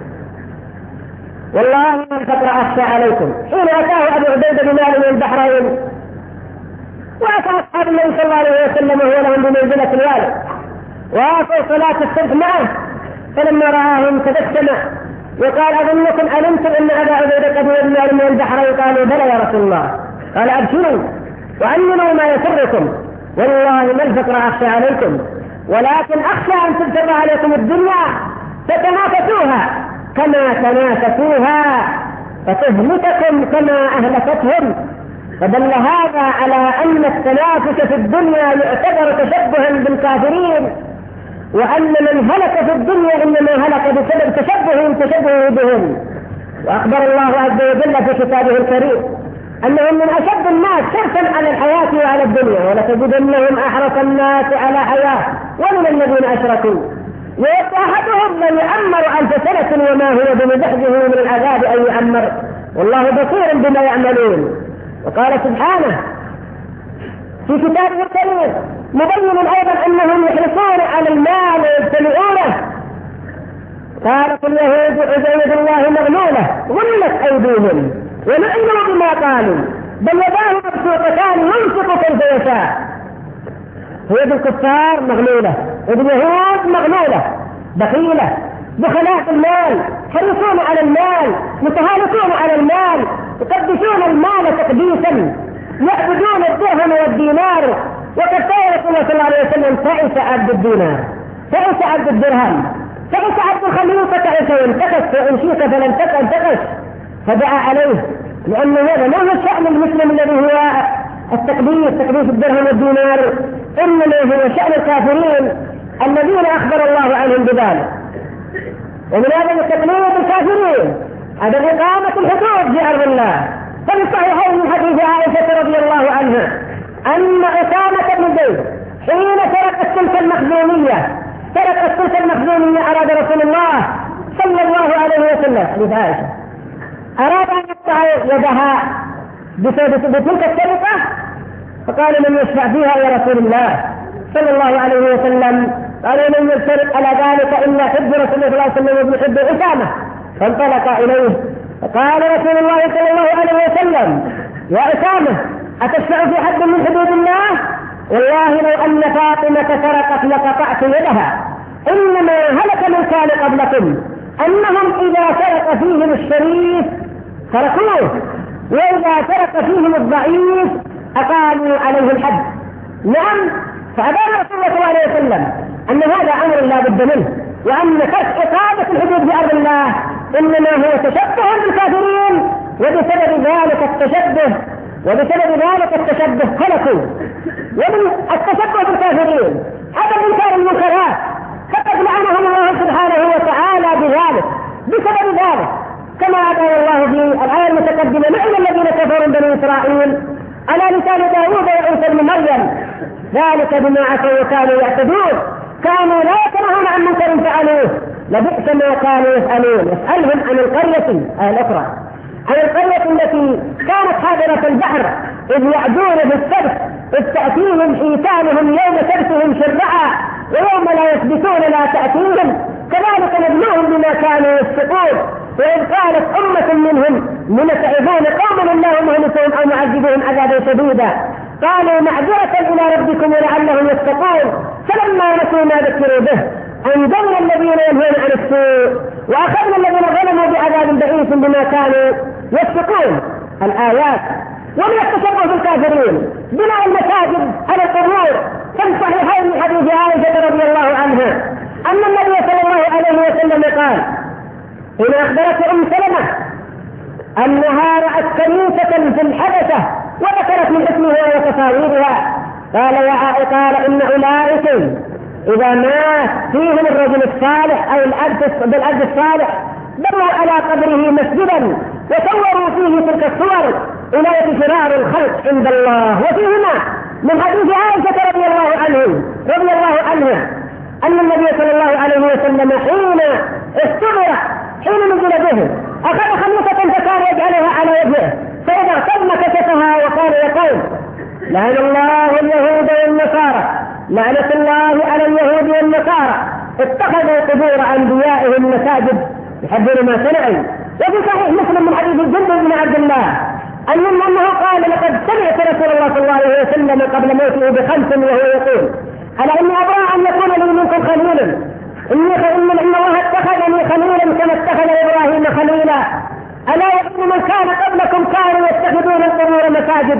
والله من فقر أخشى عليكم حين أتاه أبو عبيدة بمال من البحرين، وأتى أصحاب النبي صلى الله عليه وسلم وهو لهم بمنزلة الوالد، وأتوا صلاة الصبح معه، فلما رآهم تبسم وقال: أظنكم علمتم أن أبا عبيدة قد بمال من البحرين؟ قالوا: بلى يا رسول الله. قال: أبشروا وعلموا ما يسركم، والله ما الفقر أخشى عليكم، ولكن أخشى أن تبتغى عليكم الدنيا فتنافسوها كما تنافسوها فتهلككم كما أهلكتهم. فدل هذا على أن التنافس في الدنيا يعتبر تشبها بالكافرين، وأن من هلك في الدنيا إنما هلك بسبب تشبه تشبه بهم. وأخبر الله عز وجل في كتابه الكريم أنهم من أشد الناس حرصا على الحياة وعلى الدنيا، ولتجدنهم أحرص الناس على حياة ومن الذين أشركوا ويود أحدهم من يعمر ألف سنة وما هو بمزحزحه من العذاب أن يعمر والله بصير بما يعملون. وقال سبحانه في كتابه الكريم مبين أيضا أنهم يحرصون على المال ويبتلعونه. قالت اليهود عزيز الله مغلولة غلت أيديهم ولعنوا بما قالوا بل يداه مبسوطتان ينفق كيف يشاء. يد الكفار مغلولة، يد اليهود مغلولة بخيلة بخلاء المال، حريصون على المال، متهالكون على المال، يقدسون المال تقديسا، يعبدون الدرهم والدينار. وقد قال رسول الله صلى الله عليه وسلم تعس عبد الدينار، تعس عبد الدرهم، تعس عبد الخليفة، تعس وانتقص وإن شئت فلن تنتقص. فدعا عليه لأن هذا ما هو شأن المسلم الذي هو التقديس تقديس الدرهم والدينار، إنما هو شأن الكافرين الذين أخبر الله عنهم بذلك. ومن هذا التقليد الكافرين هذا إقامة الحدود في أرض الله. ففي الصحيحين من حديث عائشة رضي الله عنها أن أسامة بن زيد حين ترك السلك المخزومية ترك السلك المخزومية أراد رسول الله صلى الله عليه وسلم حديث عائشة أراد أن يقطع يدها بتلك السرقة، فقال من يشفع فيها يا رسول الله صلى الله عليه وسلم؟ قال من يسرق على ذلك إلا حب رسول الله صلى الله عليه وسلم وابن حب أسامة. فانطلق إليه فقال رسول الله صلى الله عليه وسلم يا أسامة أتشفع في حد من حدود الله؟ والله لو أن فاطمة سرقت لقطعت يدها، إنما هلك من كان قبلكم أنهم إذا سرق فيهم الشريف تركوه وإذا سرق فيهم الضعيف أقاموا عليه الحد. نعم، فأبان رسول الله صلى الله عليه وسلم أن هذا أمر لا بد منه، وأن كشف إقامة الحدود في أرض الله إنما هو تشبه بالكافرين، وبسبب ذلك التشبه وبسبب ذلك التشبه هلكوا. ومن التشبه بالكافرين هذا إنكار المنكرات، فقد لعنهم الله سبحانه وتعالى بذلك بسبب ذلك، كما قال الله في الآية المتقدمة لعن الذين كفروا بني إسرائيل على لسان داوود وعيسى بن مريم ذلك بما عصوا وكانوا يعتدون كانوا لا يتناهون عن منكر فعلوه لبئس ما كانوا يفعلون. يسألهم عن القرية آية الأخرى عن القرية التي كانت حاضرة البحر إذ يعدون بالسبت إذ تأتيهم حيتانهم يوم سبتهم شرعا ويوم لا يثبتون لا تأتيهم كذلك نبلوهم بما كانوا يفسقون. وإذ قالت أمة منهم لم تعظون قوما الله مهلكهم أو معذبهم عذابا شديدا قالوا معذرة إلى ربكم ولعلهم يتقون فلما نسوا ما ذكروا به أنجينا الذين ينهون عن السوء وأخذنا الذين ظلموا بعذاب بئيس بما كانوا يفسقون. الآيات. ومن التشبه بالكافرين بناء المساجد على القبور. في الصحيحين من حديث عائشة رضي الله عنها أن النبي صلى الله عليه وسلم قال إن أخبرت أم سلمة أنها رأت كنيسة في الحبشة وذكرت من اسمها وتصاويرها قال يا عائشة قال إن أولئك إذا مات فيهم الرجل الصالح أو بالأرض الصالح بنوا على قبره مسجدا وصوروا فيه تلك الصور أولئك شرار الخلق عند الله. وفيهما من حديث عائشة رضي الله عنه رضي الله عنها أن النبي صلى الله عليه وسلم حين استغرق حين نزل به أخذ خميسة فكان يجعلها على وجهه فإذا اغتم كشفها وقال يقول لعن الله اليهود والنصارى لعنة الله على اليهود والنصارى اتخذوا قبور أنبيائهم مساجد يحبون ما صنعوا. وفي صحيح مسلم من حديث جندب بن عبد الله أنه قال لقد سمعت رسول الله صلى الله عليه وسلم قبل موته بخمس وهو يقول ألا إني أبرأ أن يكون لي منكم خليلا إني إن الله اتخذني خليلا كما اتخذ إبراهيم خليلا ألا وإن من كان قبلكم كانوا يتخذون القبور مساجد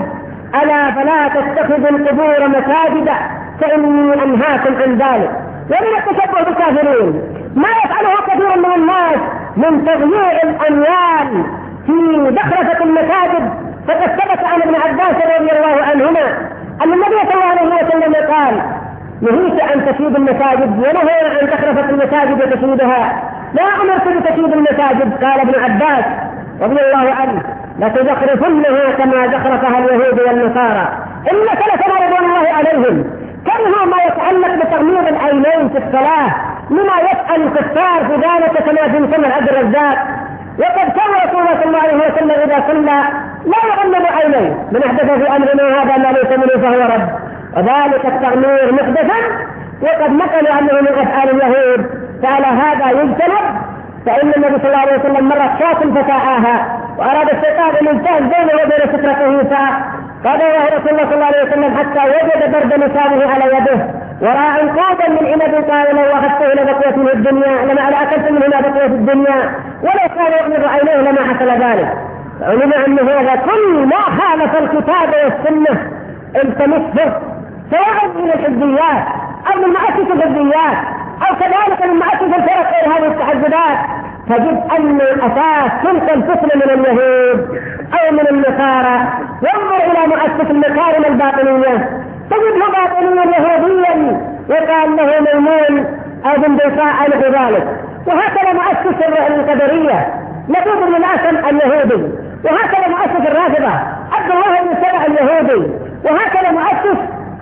ألا فلا تتخذوا القبور مساجدا فإني أنهاكم عن ذلك. ومن التشبه بالكافرين ما يفعله كثير من الناس من تضييع الأموال في زخرفة المساجد. فقد ثبت عن ابن عباس رضي الله عنهما أن النبي صلى الله عليه وسلم قال: نهيت عن تشييد المساجد ونهي عن زخرفة المساجد وتشييدها، لا أمرت بتشييد المساجد. قال ابن عباس رضي الله عنه: لتزخرفنها كما زخرفها اليهود والنصارى. إن سلفنا رضوان الله عليهم كرهوا ما يتعلق بتغميض العينين في الصلاة لما يفعل الكفار في ذلك كما في مسند عبد الرزاق. وقد كان رسول الله صلى الله عليه وسلم إذا صلى لا يغمض عينيه، من أحدث في أمرنا هذا ما ليس منه فهو رد. وذلك التغمير محدثا، وقد نقلوا أنه من أفعال اليهود، فعلى هذا يجتنب. فإن النبي صلى الله عليه وسلم مرت شاة فساعاها وأراد الشيطان أن يجتهد بينه وبين سترته ساعة، فدعاه رسول الله صلى الله عليه وسلم حتى وجد برد لسانه على يده وراء عنقودا من عنب، قال: لو أخذته لبقيت منه الدنيا لما على أكلت منه لبقيت الدنيا، ولو كان يغمض عينيه لما حصل ذلك. علم أن هذا كل ما خالف الكتاب والسنة التمسه، سواء من الحزبيات أو من مؤسسة الحزبيات أو كذلك من مؤسسة الفرق غير هذه التحزبات، تجد أن الأساس تلك الفتنة من اليهود أو من النصارى. ينظر إلى مؤسس المكارم الباطنية تجده باطنيا يهوديا وقال له ميمون أو بندقاء نحو ذلك. وهكذا مؤسس القدرية نقول بن الأسد اليهودي، وهكذا مؤسس الرافضة عبد الله بن سبع اليهودي، وهكذا مؤسس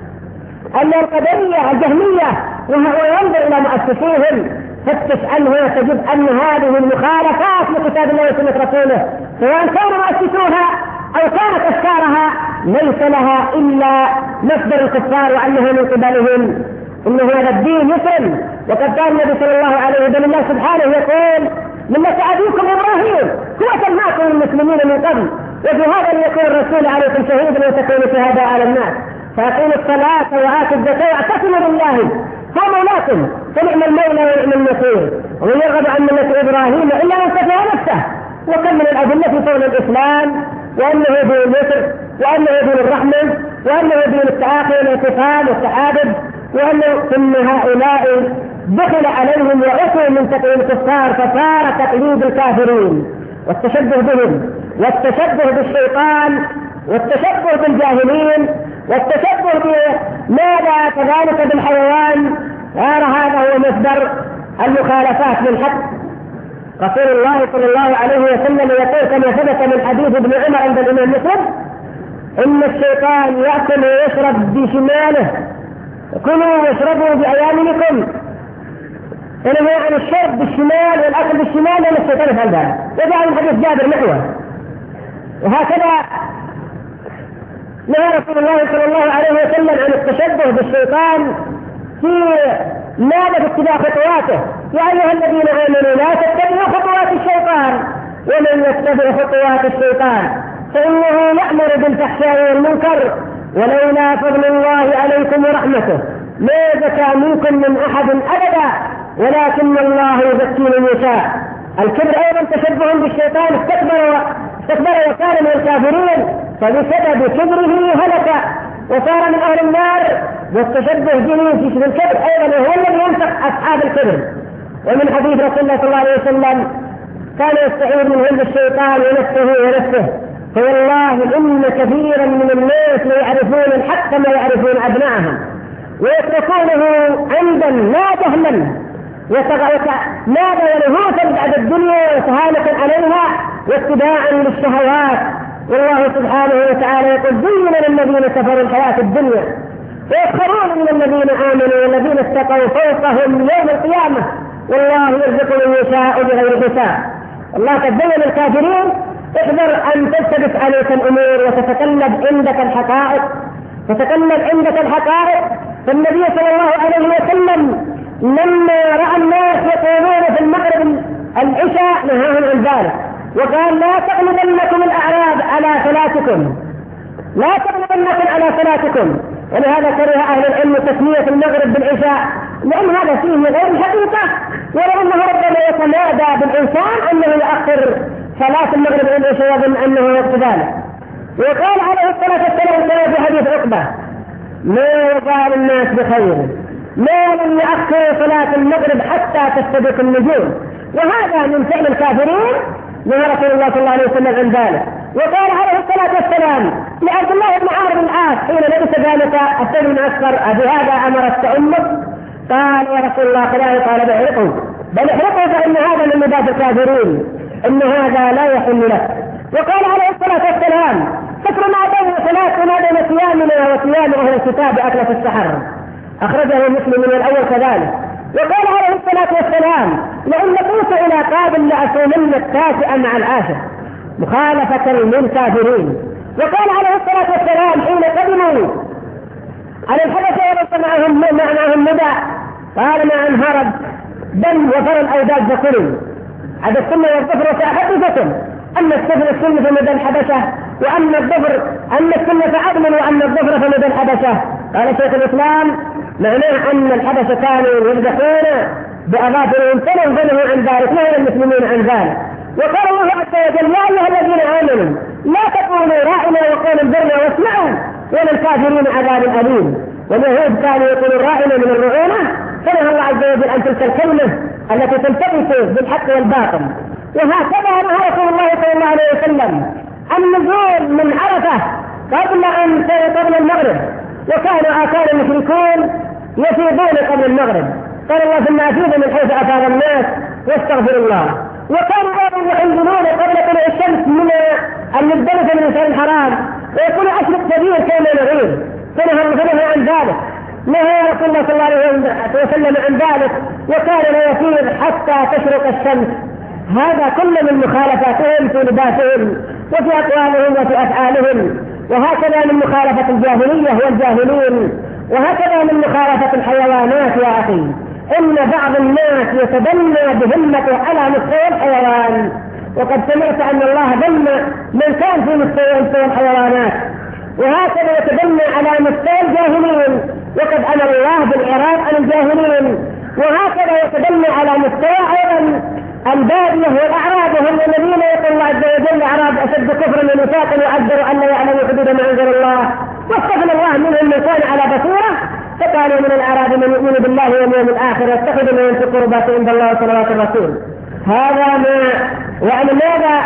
القدرية الجهمية. وهو ينظر إلى مؤسسيهم فتش عنه تجد أن هذه المخالفات لكتاب الله وسنة رسوله سواء كان مؤسسوها أو كانت أفكارها ليس لها إلا مصدر الكفار وأنه من قبلهم. إن هذا الدين يسلم. وقد قال النبي صلى الله عليه وسلم الله سبحانه يقول: ملة أبيكم إبراهيم هو سماكم المسلمين من قبل وفي هذا ليكون الرسول عليكم شهيدا وتكونوا شهداء على الناس فأقيموا الصلاة وآتوا الزكاة واعتصموا بالله هو مولاكم فنعم المولى ونعم النصير. ومن يرغب عن ملة إبراهيم إلا من سفه نفسه. وكم من الأدلة في قول الإسلام وأنه دين اليسر وأنه دين الرحمة وأنه دين التعاقل والاتصال والتعادل، وأنه ثم هؤلاء دخل عليهم وأتوا من تقليد الكفار فصار تقليد الكافرين والتشبه بهم والتشبه بالشيطان والتشبه بالجاهلين والتشبه بماذا كذلك بالحيوان. هذا هو مصدر المخالفات للحق. رسول الله صلى الله عليه وسلم يقول كما ثبت من حديث ابن عمر عند الإمام مسلم: إن الشيطان يأكل ويشرب بشماله، كلوا واشربوا بأيامنكم. إنما يعني الشرب بالشمال والأكل بالشمال لأن الشيطان يفعل ذلك. وجاء من حديث جابر نحوه. وهكذا نهى رسول الله صلى الله عليه وسلم عن التشبه بالشيطان في ماذا في اتباع خطواته. يا أيها الذين آمنوا لا تتبعوا خطوات الشيطان ومن يتبع خطوات الشيطان فإنه يأمر بالفحشاء والمنكر ولولا فضل الله عليكم ورحمته ما زكى منكم من أحد أبدا ولكن الله يزكي من يشاء. الكبر أيضا تشبه بالشيطان، استكبر استكبر وكان من الكافرين فبسبب كبره هلك وصار من أهل النار. والتشبه به في الكبر أيضا هو الذي ينسخ أصحاب الكبر. ومن حديث رسول الله صلى الله عليه وسلم كان يستعيذ من هند الشيطان ونفسه ونفسه فوالله إن كثيرا من الناس لا يعرفون الحق كما يعرفون أبنائهم ويتركونه عمدا لا جهلا ماذا ولهوسا بعد الدنيا وسهالة عليها واتباعا للشهوات. والله سبحانه وتعالى يقول: زين للذين كفروا الحياة الدنيا ويسخرون من الذين آمنوا والذين اتقوا فوقهم يوم القيامة والله يرزق من يشاء بغير حساب. الله قد بين الكافرين: احذر أن تلتبس عليك الأمور وتتقلب عندك الحقائق تتقلب عندك الحقائق. فالنبي صلى الله عليه وسلم لما رأى الناس يقومون في المغرب العشاء نهاهم عن ذلك وقال: لا تغلبنكم الأعراب على صلاتكم لا تغلبنكم على صلاتكم. ولهذا كره أهل العلم تسمية المغرب بالعشاء لأن هذا فيه غير الحقيقة، ولو أنه ربما يتنادى بالإنسان أنه يؤخر صلاة المغرب إلى العشاء يظن أنه وقت ذلك. وقال عليه الصلاة والسلام كما في حديث عقبة: ما يزال الناس بخير ما لم يؤخروا صلاة المغرب حتى تستبق النجوم. وهذا من فعل الكافرين، نهى رسول الله صلى الله عليه وسلم عن ذلك. وقال عليه الصلاة والسلام لعبد الله بن عمرو بن العاص حين لبس ذلك الثوب المعسكر: أبهذا أمرت أمك؟ قال: يا رسول الله خلاه. قال: احرقوا، بل احرقوا فإن هذا من مبادئ الكافرين، إن هذا لا يحل لك. وقال عليه الصلاة والسلام: فكر ما بين صلاة وما بين صيامنا وصيام أهل الكتاب أكلة السحر. أخرجه مسلم من الأول كذلك. وقال عليه الصلاة والسلام: لئن لقيت إلى قابل لأصومن التاسع مع العاشر، مخالفة للكافرين. وقال عليه الصلاة والسلام حين قدموا على الحبشة وليس معهم معهم ندى: قال: ما أن هرب دم وفر الأوداد فكلوا. هذا السنة والظفر وسأحدثكم أن السفر السنة في مدى الحبشة، وأن الظفر أن السنة عدل، وأن الظفر في مدى الحبشة. قال شيخ الإسلام: معناه أن الحبشة كانوا يرزقون بأظافرهم فنهزموا عن ذلك، نهى المسلمين عن ذلك. وقال الله عز وجل: يا أيها الذين آمنوا لا تقولوا راعنا وقولوا انظرنا واسمعوا وللكافرين عذاب أليم. واليهود كانوا يقولون راعنا من الرعونة، فنهى الله عز وجل عن تلك الكلمة التي تلتبس بالحق والباطل. وهكذا نهى رسول الله صلى الله عليه وسلم النزول من عرفة قبل أن قبل المغرب، وكانوا آثار المشركون يفيضون قبل المغرب. قال الله: ثم أفيضوا من حيث أفاض الناس واستغفروا الله. وكانوا أيضا يحللون قبل طلوع الشمس من المزدلفة من الشهر الحرام، ويكون أشرق كبير كما نغير، فنهى عن ذلك. نهى رسول الله صلى الله عليه وسلم عن ذلك، وكان لا يفيض حتى تشرق الشمس. هذا كل من مخالفاتهم في لباسهم وفي أقوالهم وفي أفعالهم، وهكذا من مخالفة الجاهلية والجاهلين، وهكذا من مخالفة الحيوانات. يا أخي، إن بعض الناس يتبنى بهمته على مستوى الحيوان، وقد سمعت أن الله ذم من كان في مستوى الحيوانات، وهكذا يتبنى على مستوى الجاهلين، وقد أمر الله بالإعراض عن الجاهلين. وهكذا يتبنى على مستوى أيضا البادية والأعراب، وهم الذين يقول الله عز وجل: أعراب أشد كفرا ونفاقا وعذروا أن لا يعلموا حدود ما أنزل الله. واستغنى الله منهم من كان على بصيرة، فقالوا من الأعراب من يؤمن بالله واليوم الآخر يتخذ من ينفق قربات عند الله وصلوات الرسول. هذا ما يعني ماذا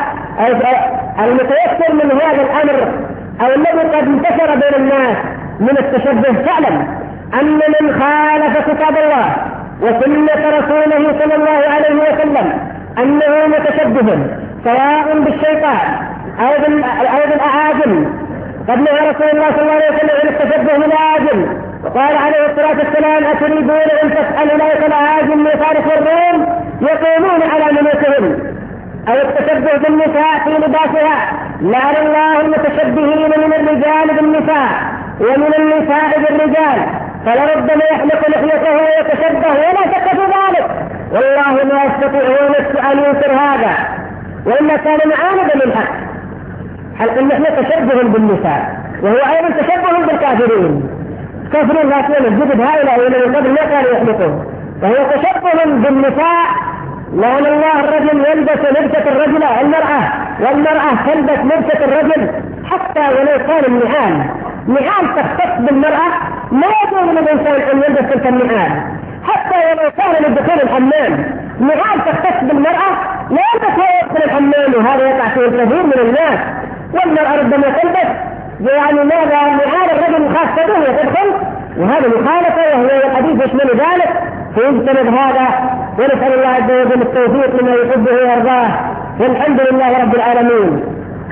المتيسر من هذا الأمر أو الذي قد انتشر بين الناس من التشبه. فاعلم أن من خالف كتاب الله وسنة رسوله صلى الله عليه وسلم أنه متشبه سواء بالشيطان أو بالأعاجم. قد نهى رسول الله صلى الله عليه وسلم عن التشبه بالأعاجم، وقال عليه الصلاة والسلام: أتريدون أن تسألوا أولئك الأعاجم من فارس والروم يقومون على ملوكهم. أو التشبه بالنساء في لباسها: لعن الله المتشبهين من الرجال بالنساء ومن النساء بالرجال، فلربما يحلق لحيته ويتشبه ولا شك في ذلك، والله ما يستطيع نفسه أن ينكر هذا، وإلا كان معاندا للحق. حلق اللحية تشبه بالنساء، وهو أيضا تشبه بالكافرين. كافرين لا تقول الجدد هؤلاء من قبل ما كانوا يحلقون، وهو تشبه بالنساء. لأن الله الرجل يلبس لبسة الرجل المرأة، والمرأة تلبس لبسة الرجل، حتى ولو كان النعال نعال تختص بالمرأة لا يجوز للإنسان أن يلبس تلك النعال، حتى ولو كان لدخول الحمام نعال تختص بالمرأة لا يلبسها يدخل الحمام، وهذا يقع فيه الكثير من الناس. والمرأة ربما تلبس يعني ماذا نعال الرجل خاصة به تدخل، وهذا مخالفة، وهو الحديث يشمل ذلك. فيجتنب هذا، ونسأل الله عز وجل التوفيق لما يحبه ويرضاه، والحمد لله رب العالمين.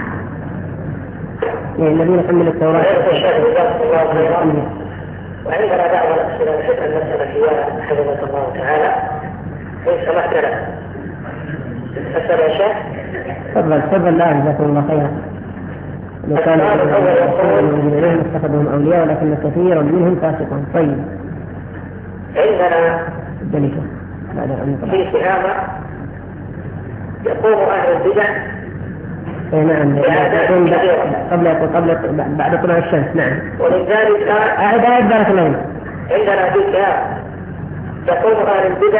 الذين حملوا التوراة. وعندنا بعض الأسئلة نحب أن نسأل فيها حفظك الله تعالى، إن سمحت لنا. أسأل يا شيخ. تفضل تفضل. لا جزاكم الله خيرا. لو كان الذين اتخذهم أولياء ولكن كثيرا منهم فاسقون. طيب. عندنا دليل في صيامة يقوم أهل البدع نعم قبل قبل بعد طلوع الشمس. نعم. ولذلك أعد أعد بارك الله. عندنا في كتاب يقوم أهل البدع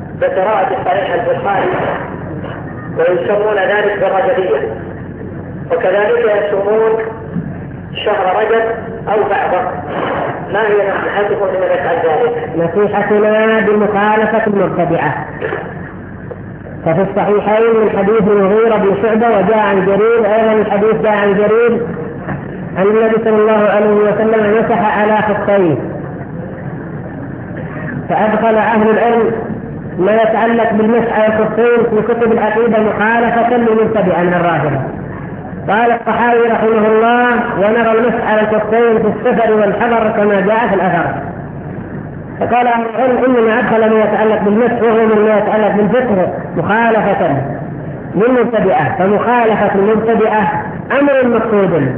بقراءة صحيح البخاري ويسمون ذلك بالرجبية، وكذلك يصومون شهر رجب أو بعضه، ما هي نصيحتكم لمن يفعل ذلك؟ نصيحتنا بمخالفة المبتدعة. ففي الصحيحين من حديث المغيرة بن شعبة وجاء عن جرير، أيضا الحديث جاء عن جرير أن النبي صلى الله عليه وسلم مسح على خفيه، فأدخل أهل العلم ما يتعلق بالمسح على الخفين في كتب العقيدة مخالفة للمبتدعة من الرافضة. قال الطحاوي رحمه الله: ونرى المسح على الخفين في السفر والحضر كما جاء في الأثر. فقال أهل العلم إنما أدخل ما يتعلق بالمسح وهو ما يتعلق بالفطر مخالفة للمبتدعة، فمخالفة المبتدعة أمر مقصود.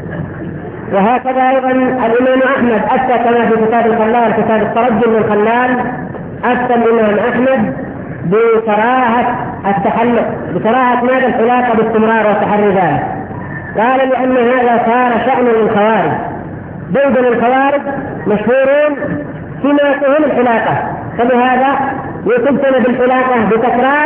وهكذا أيضا الإمام أحمد أفتى كما في كتاب الخلال، كتاب الترجم للخلال، أفتى الإمام أحمد بكراهة التحلق، بكراهة ماذا الحلاقة باستمرار وتحري ذلك. قال لأن هذا صار شأن للخوارج، بيد الخوارج مشهورون فيما يكون الحلاقة، فلهذا يتبتن بالحلاقة بتكرار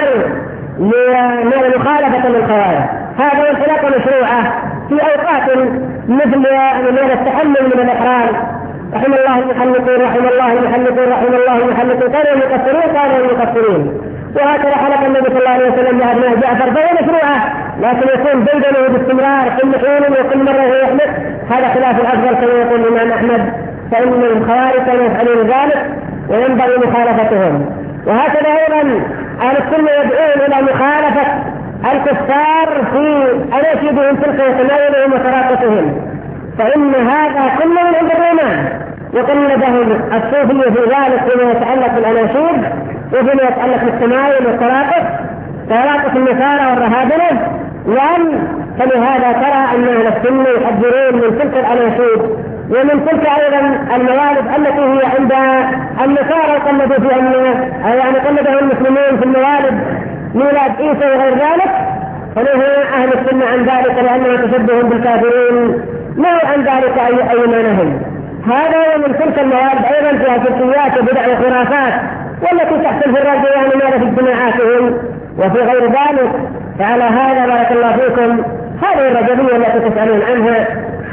لمخالفة للخوارج. هذا الحلاقة مشروعة في أوقات مثل ماذا التحمل من الإحرام. رحم الله المحلقين رحم الله المحلقين رحم الله المحلقين، كانوا المقصرين كانوا المقصرين. وهكذا حلق النبي صلى الله عليه وسلم بأبناء جعفر، فهي مشروعة، لكن يكون بيدنه باستمرار كل حين وكل مرة هو يحلق، هذا خلاف الأفضل كما يقول الإمام أحمد، فإن الخوارج كانوا يفعلون ذلك وينبغي مخالفتهم. وهكذا أيضا أهل السنة يدعون إلى مخالفة الكفار في أناشيدهم تلك وتناولهم وتراقصهم، فإن هذا كله من عند الرومان، وقلدهم الصوفية في ذلك فيما يتعلق بالأناشيد وفيما يتعلق بالتمايل والتراقص، تراقص النصارى والرهابنة. لأن فلهذا ترى أن أهل السنة يحذرون من تلك الأناشيد ومن تلك أيضا الموالد التي هي عند النصارى قلدوا فيها الناس، يعني قلدهم المسلمين في الموالد ميلاد عيسى وغير ذلك، فنهى أهل السنة عن ذلك لأنها تشبه بالكافرين، نهوا عن ذلك أي أيمانهم. هذا ومن تلك الموالد أيضا فيها شركيات وبدع وخرافات والتي تحصل في الرجل يعني ماذا في اجتماعاتهم وفي غير ذلك. فعلى هذا بارك الله فيكم هذه الرجلية التي تسألون عنها،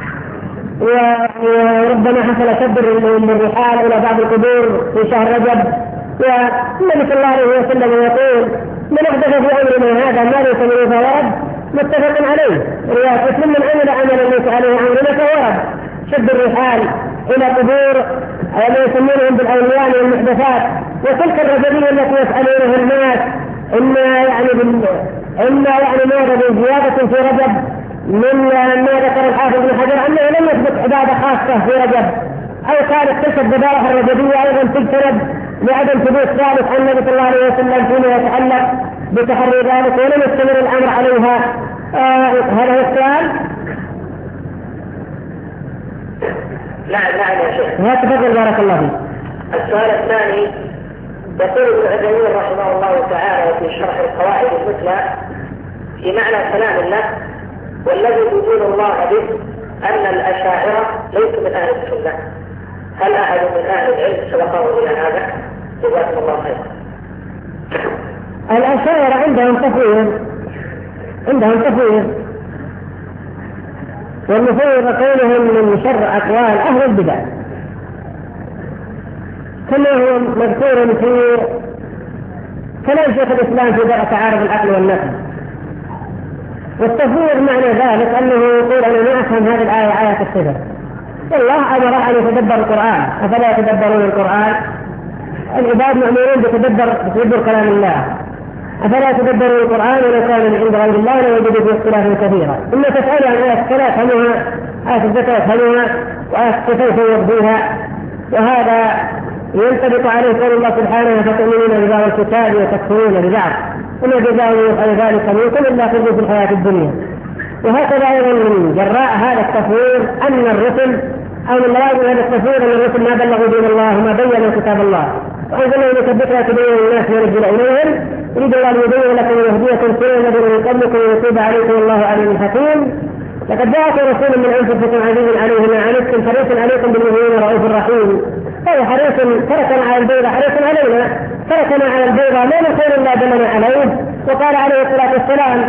وربما حصل شد من الرحال إلى بعض القبور في شهر رجب، والنبي صلى الله عليه وسلم يقول: من أحدث في أمرنا هذا ما ليس منه فورد، متفق عليه. رواية مسلم: من عمل عملا ليس عليه أمرنا فورد. شد الرحال إلى قبور ما يسمونهم بالأوليان والمحدثات، وتلك الرجلية التي يسألونها الناس إما يعني بال... إما يعني ماذا بزيادة في رجب من ما ذكر الحافظ بن حجر أنه لم يثبت عبادة خاصة في رجب، أو كانت تلك الذبائح الرجبية أيضا تجتنب لعدم ثبوت ثابت عن النبي صلى الله عليه وسلم فيما يتعلق بتحري ذلك، ولم يستمر الأمر عليها. آه هذا هو السؤال. نعم نعم يا شيخ. لا تفضل بارك الله فيك. السؤال الثاني يقول ابن عثيمين رحمه الله تعالى في شرح القواعد المثلى في معنى كلام الله: والذي يدين الله به أن الأشاعرة ليسوا من أهل السنة، هل أحد من أهل العلم سبقه إلى هذا؟ جزاكم الله خيرا. الأشاعرة عندهم تفويض، عندهم تفويض، والمفوض قولهم من شر أقوال أهل البدع، كما هو مذكور في كلام شيخ الإسلام في درء تعارض العقل والنقل. والتفويض معنى ذلك أنه يقول: أنا ما أفهم هذه الآية آية الصفة، والله أمر أن يتدبر القرآن، أفلا يتدبرون القرآن؟ العباد مأمورون بتدبر بتدبر كلام الله، أفلا يتدبرون القرآن ولو كان من عند غير الله لوجدوا فيه اختلافا كثيرا. إما تسأل عن آية الصلاة يفهموها، آية الزكاة يفهموها، وآية الصفة يوضوها، وهذا ينطبق عليه قول الله سبحانه: فتؤمنون ببعض الكتاب وتكفرون ببعض وما جزاء يفعل ذلك منكم إلا خزي في الحياة الدنيا. وهكذا أيضا من جراء هذا التفويض أن الرسل أو من لوازم هذا التفويض أن الرسل ما بلغوا دين الله وما بينوا كتاب الله، وأنزلنا إليك الذكرى تبين الناس ونزل إليهم، يريد الله أن يبين لكم ويهديكم سنن الذين من قبلكم ويتوب عليكم والله عليم حكيم. لقد جاءكم رسول من أنفسكم عزيز عليه ما عنتم حريص عليكم بالمؤمنين رؤوف رحيم. فهو حريص تركنا على البيضة، حريص علينا، تركنا على البيضة ما من خير إلا دلنا عليه. وقال عليه الصلاة والسلام: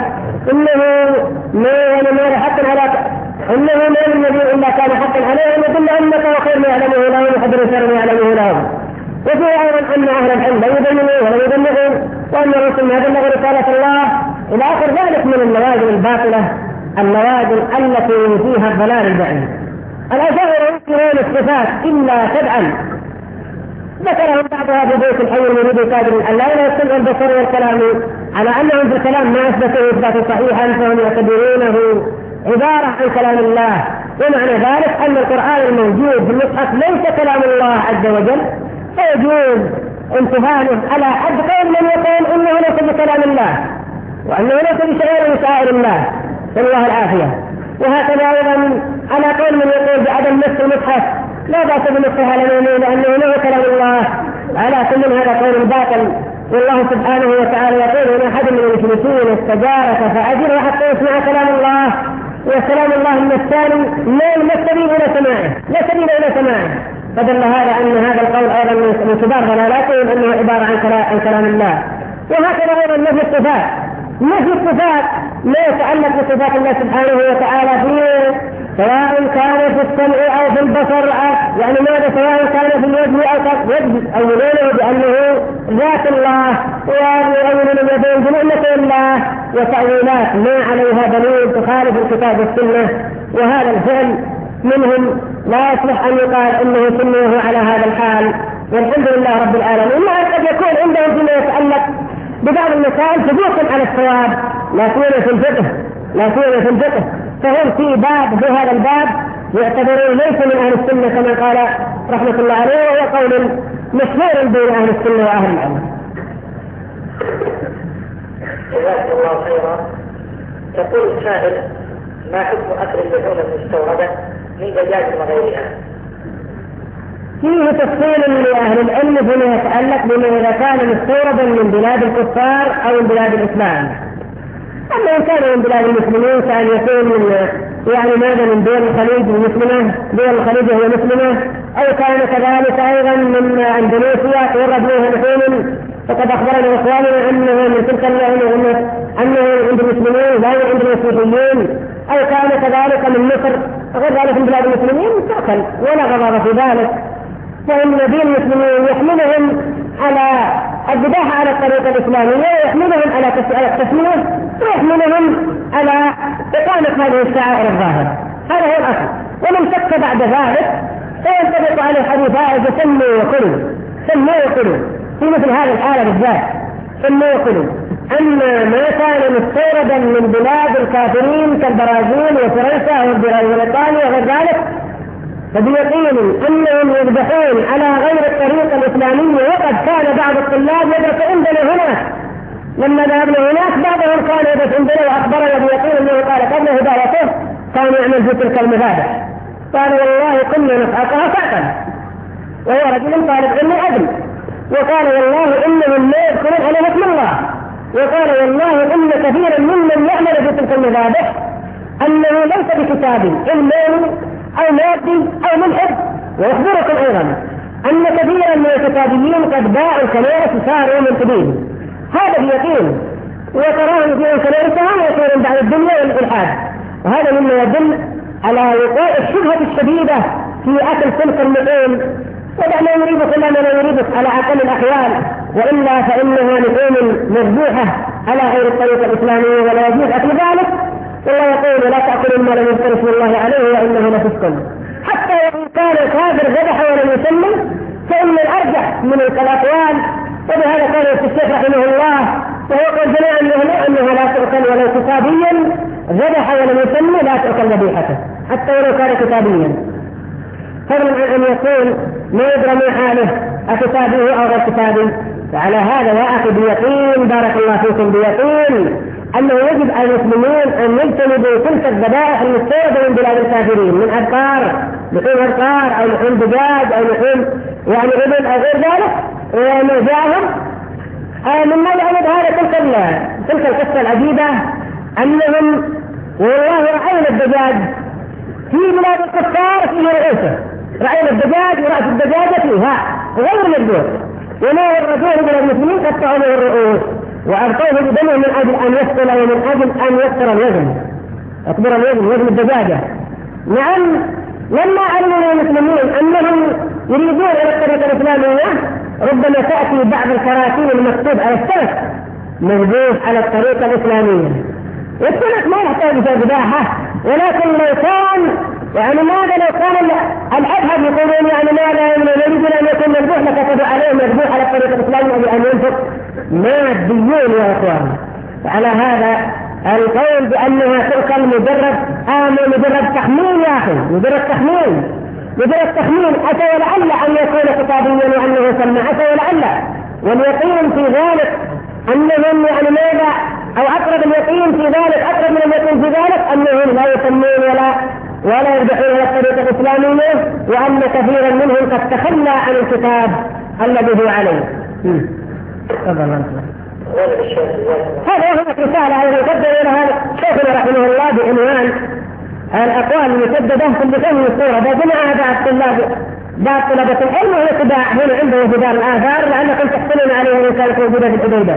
إنه ما ما حق على إنه ما النبي إلا كان حقا عليه أن يدل أمته وخير ما يعلمه لهم وحذر شر ما يعلمه لهم. وفي أيضا أن أهل العلم لا يبلغون ولا يبلغون، وأن الرسل ما بلغ رسالة الله إلى آخر ذلك من اللوازم الباطلة، اللوازم التي فيها الضلال البعيد. الأشاعرة ينكرون الصفات إلا سبعا ذكرهم بعضها في بيت الحي المريد قادر أن لا يستمع البصر والكلام على أنهم في الكلام ما أثبتوا إثباتا صحيحا فهم يعتبرونه عبارة عن كلام الله. ومعنى ذلك أن القرآن الموجود في المصحف ليس كلام الله عز وجل، فيجوز امتهانه على حد قول من يقول إنه ليس بكلام الله وأنه ليس بشعور من شعائر الله، نسأل الله العافية. وهكذا أيضا على قول من يقول بعدم مس المصحف لا بأس بمسها لنا لأنه له كلام الله، على كل هذا قول باطل. والله سبحانه وتعالى يقول إن أحد من المشركين استجارك فأجره حتى يسمع كلام الله، وكلام الله من الثاني لا سبيل إلى سماعه، لا سبيل إلى سماعه. فدل هذا أن هذا القول أيضا من كبار ضلالاته أنه عبارة عن كلام الله. وهكذا أيضا نفي الصفات، نفي الصفات ما يتعلق بصفات الله سبحانه وتعالى فيه، سواء كان في السمع أو في البصر، يعني ماذا سواء كان في الوجه أو يجب أو يقوله بأنه ذات الله ويؤمن اليدين بنعمة الله وتأويلات ما عليها دليل تخالف الكتاب والسنة. وهذا الفعل منهم لا يصلح أن يقال إنه سنه على هذا الحال، والحمد لله رب العالمين. ما قد يكون عندهم فيما يتعلق ببعض المسائل ثبوتا على الصواب، لا سيما في الفقه، لا سيما في الفقه، فهم في باب في هذا الباب يعتبرون ليس من أهل السنة كما قال رحمة الله عليه، وهو قول مشهور بين أهل السنة وأهل العلم. جزاك الله خيرا. تقول السائل: ما حكم أكل اللحوم المستوردة من دجاج وغيرها؟ فيه تفصيل لأهل العلم فيما يتعلق بما إذا كان مستوردا من بلاد الكفار أو من بلاد الإسلام. أما إن كان من بلاد المسلمين كان يكون من يعني ماذا من دول الخليج المسلمة، دول الخليج هي مسلمة، أو كان كذلك أيضا من أندونيسيا تورد منها لحوم، فقد أخبرنا إخواننا أنه من تلك اللحوم أنه عند المسلمين لا عند المسيحيين، أو كان كذلك من مصر وغير ذلك من بلاد المسلمين تأكل ولا غضب في ذلك. فإن دين المسلمين يحملهم على الذباحة على الطريقة الإسلامية، ويحملهم على التسمية، ويحملهم على إقامة هذه الشعائر الظاهرة. هذا هو الأصل. ومن شك بعد ذلك فينطبق عليه حديث عائشة: سموا وكلوا، سموا وكلوا. في مثل هذه الحالة بالذات سموا وكلوا. أما ما كان مستوردا من بلاد الكافرين كالبرازيل وفرنسا وبريطانيا وغير ذلك، فبيقين أنهم يذبحون على غير الطريقة الإسلامية. وقد كان بعض الطلاب يدرس عندنا هناك، لما ذهبنا هناك بعضهم كان يدرس عندنا وأخبرنا بيقين أنه قال قبل هدايته كان يعمل في تلك المذابح، قال والله كنا نفعلها فعلا، وهو رجل طالب علم عدل، وقال والله إنهم لا يذكرون على اسم الله، وقال والله إن كثيرا ممن يعمل في تلك المذابح أنه ليس بكتاب علماني أو مادي أو ملحد. ويخبركم أيضا أن كثيرا من الكتابيين قد باعوا كنائس صاروا منتبين، هذا بيقين، وتراهم في كنائسهم ويصيرون بعد الدنيا والإلحاد. وهذا مما يدل على وقوع الشبهة الشديدة في أكل تلك اللحوم. ودعنا يريبك إلا ما يريبك على أقل الأحوال، وإلا فإنها لحوم مذبوحة على غير الطريقة الإسلامية ولا يجوز أكل ذلك. والله يقول: لا تأكلوا ما لم يذكر اسم الله عليه وإنه لفسق. حتى وإن كان الكافر ذبح ولم يسمي فإن الأرجح من الأقوال، وبهذا قال الشيخ رحمه الله، وهو قال جميع العلماء أنها لا تؤكل ولو كتابيا ذبح ولم يسمي لا تؤكل ذبيحته حتى ولو كان كتابيا. فضلا عن أن يقول ما يدرى من حاله أكتابه أو غير كتابي. فعلى هذا يا أخي بيقين، بارك الله فيكم، بيقين أنه يجب على المسلمين أن يجتنبوا تلك الذبائح المستوردة من بلاد الكافرين من أبقار، لحوم أبقار أو لحوم دجاج أو لحوم يعني إبل أو غير ذلك، وما جاءهم مما يعود هذا تلك تلك القصة العجيبة أنهم والله رأينا الدجاج في بلاد الكفار فيه رؤوسه، رأينا الدجاج ورأس الدجاجة فيها غير مجدود، وما الرجل من المسلمين قطعوا له الرؤوس. وأبقوه بدمه من أجل أن يثقل ومن أجل أن يكثر الوزن، يكبر الوزن، وزن الدجاجة. نعم، لما علموا المسلمين أنهم يريدون إلى الطريقة الإسلامية ربما تأتي بعض الكراتين المكتوب على السلف مذبوح على الطريقة الإسلامية. والسلف ما يحتاج ذباحة، ولكن لو كان يعني ماذا لو كان الأذهب يقولون يعني ماذا يريدون أن يكون مذبوح لكتبوا عليه مذبوح على الطريقة الإسلامية بأن ينفق ماديون يا إخوان. على هذا القول بأنها تؤكل مجرد آمن مجرد تخمين يا أخي، مجرد تخمين، مجرد تخمين أتى ولعل أن يكون كتابيا وأنه سمى، أتى ولعل، واليقين في ذلك أنهم يعني ماذا أو أقرب اليقين في ذلك، أقرب من اليقين في ذلك أنهم لا يسمون ولا ولا يرجعون إلى الطريقة الإسلامية، وأن كثيرا منهم قد تخلى عن الكتاب الذي هو عليه. هذا هناك رسالة أيضا قدر إلى هذا شيخنا رحمه الله بعنوان الأقوال المسددة في اللسان والصورة، بجمعها بعض الطلاب بعض طلبة العلم وهي تباع هنا عنده في دار الآثار لعلكم تحصلون عليه إن كانت موجودة في الحديدة.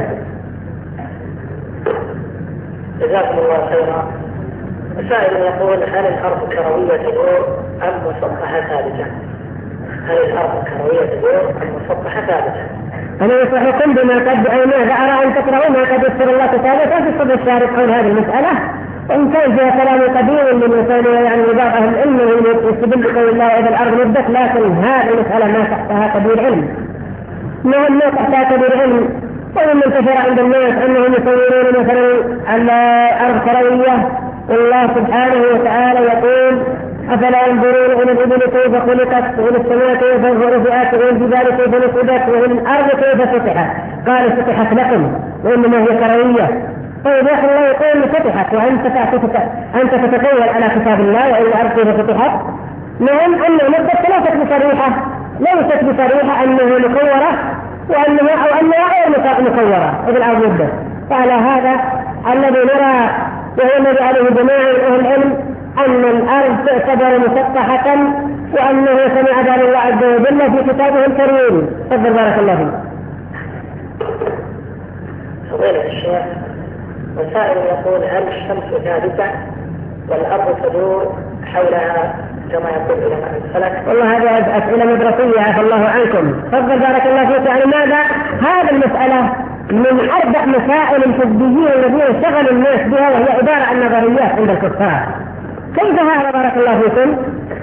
جزاكم الله خيرا. السائل يقول: هل الأرض كروية تدور أم مسطحة ثابتة؟ هل الأرض كروية تدور أم مسطحة ثابتة؟ أنا يصحكم بما قد أنا أرى أن تقرأوا ما قد يسر الله تعالى في الصدر الشارع حول هذه المسألة، وإن كان فيها كلام قديم للإنسان يعني بعض أهل العلم يستدل بقول الله إذا الأرض مدت، لكن هذه المسألة ما تحتها كبير علم. نعم ما تحتها كبير علم، ومن انتشر عند الناس أنهم يصورون مثلا الأرض كروية، والله سبحانه وتعالى يقول: أفلا ينظرون إلى الإبل كيف خلقت، وإلى السماء كيف رفعت، وإلى الجبال كيف نصبت، وإلى الأرض كيف فتحت؟ قال: فتحت لكم وإنما هي كروية. طيب يا أخي الله يقول فتحت وأنت أنت تتقول على كتاب الله وإلى الأرض كيف فتحت؟ نعم أن المدة ليست بصريحة، ليست بصريحة أنها مكورة وأنها أو أنها غير مكورة إذا الأرض مدة. فعلى هذا الذي نرى وهو الذي عليه جماعة أهل العلم أن الأرض تعتبر مسطحة، وأنه سمع ذلك الله عز وجل في كتابه الكريم. تفضل بارك الله فيك. فضيلة الشيخ، وسائل يقول: هل الشمس ثابتة والأرض تدور حولها كما يقول علماء الفلك؟ والله هذه أسئلة مدرسية عفى الله عنكم. تفضل بارك الله فيك. يعني ماذا؟ هذه المسألة من أربع مسائل الحزبيين الذين شغلوا الناس بها، وهي عبارة عن نظريات عند الكفار. كيف هذا بارك الله فيكم؟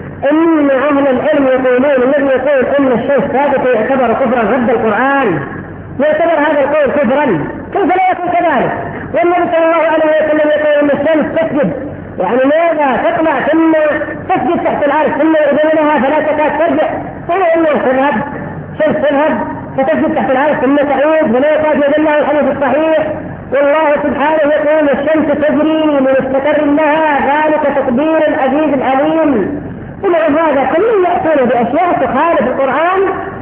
إن أهل العلم يقولون الذي يقول إن الشمس ثابتة يعتبر كفرا ضد القرآن، يعتبر هذا القول كفرا. كيف لا يكون كذلك؟ والنبي صلى الله عليه وسلم يقول إن الشمس تسجد، يعني ماذا تطلع ثم تسجد تحت العرش ثم يؤذن لها فلا تكاد ترجع، فلا إنها تذهب شمس تذهب فتسجد تحت العرش ثم تعود فلا يكاد يؤذن لها الحديث الصحيح. والله سبحانه يقول: الشمس تجري لمستقر لها ذلك تقدير العزيز العليم. إن هذا كله يأتون بأشياء تخالف القرآن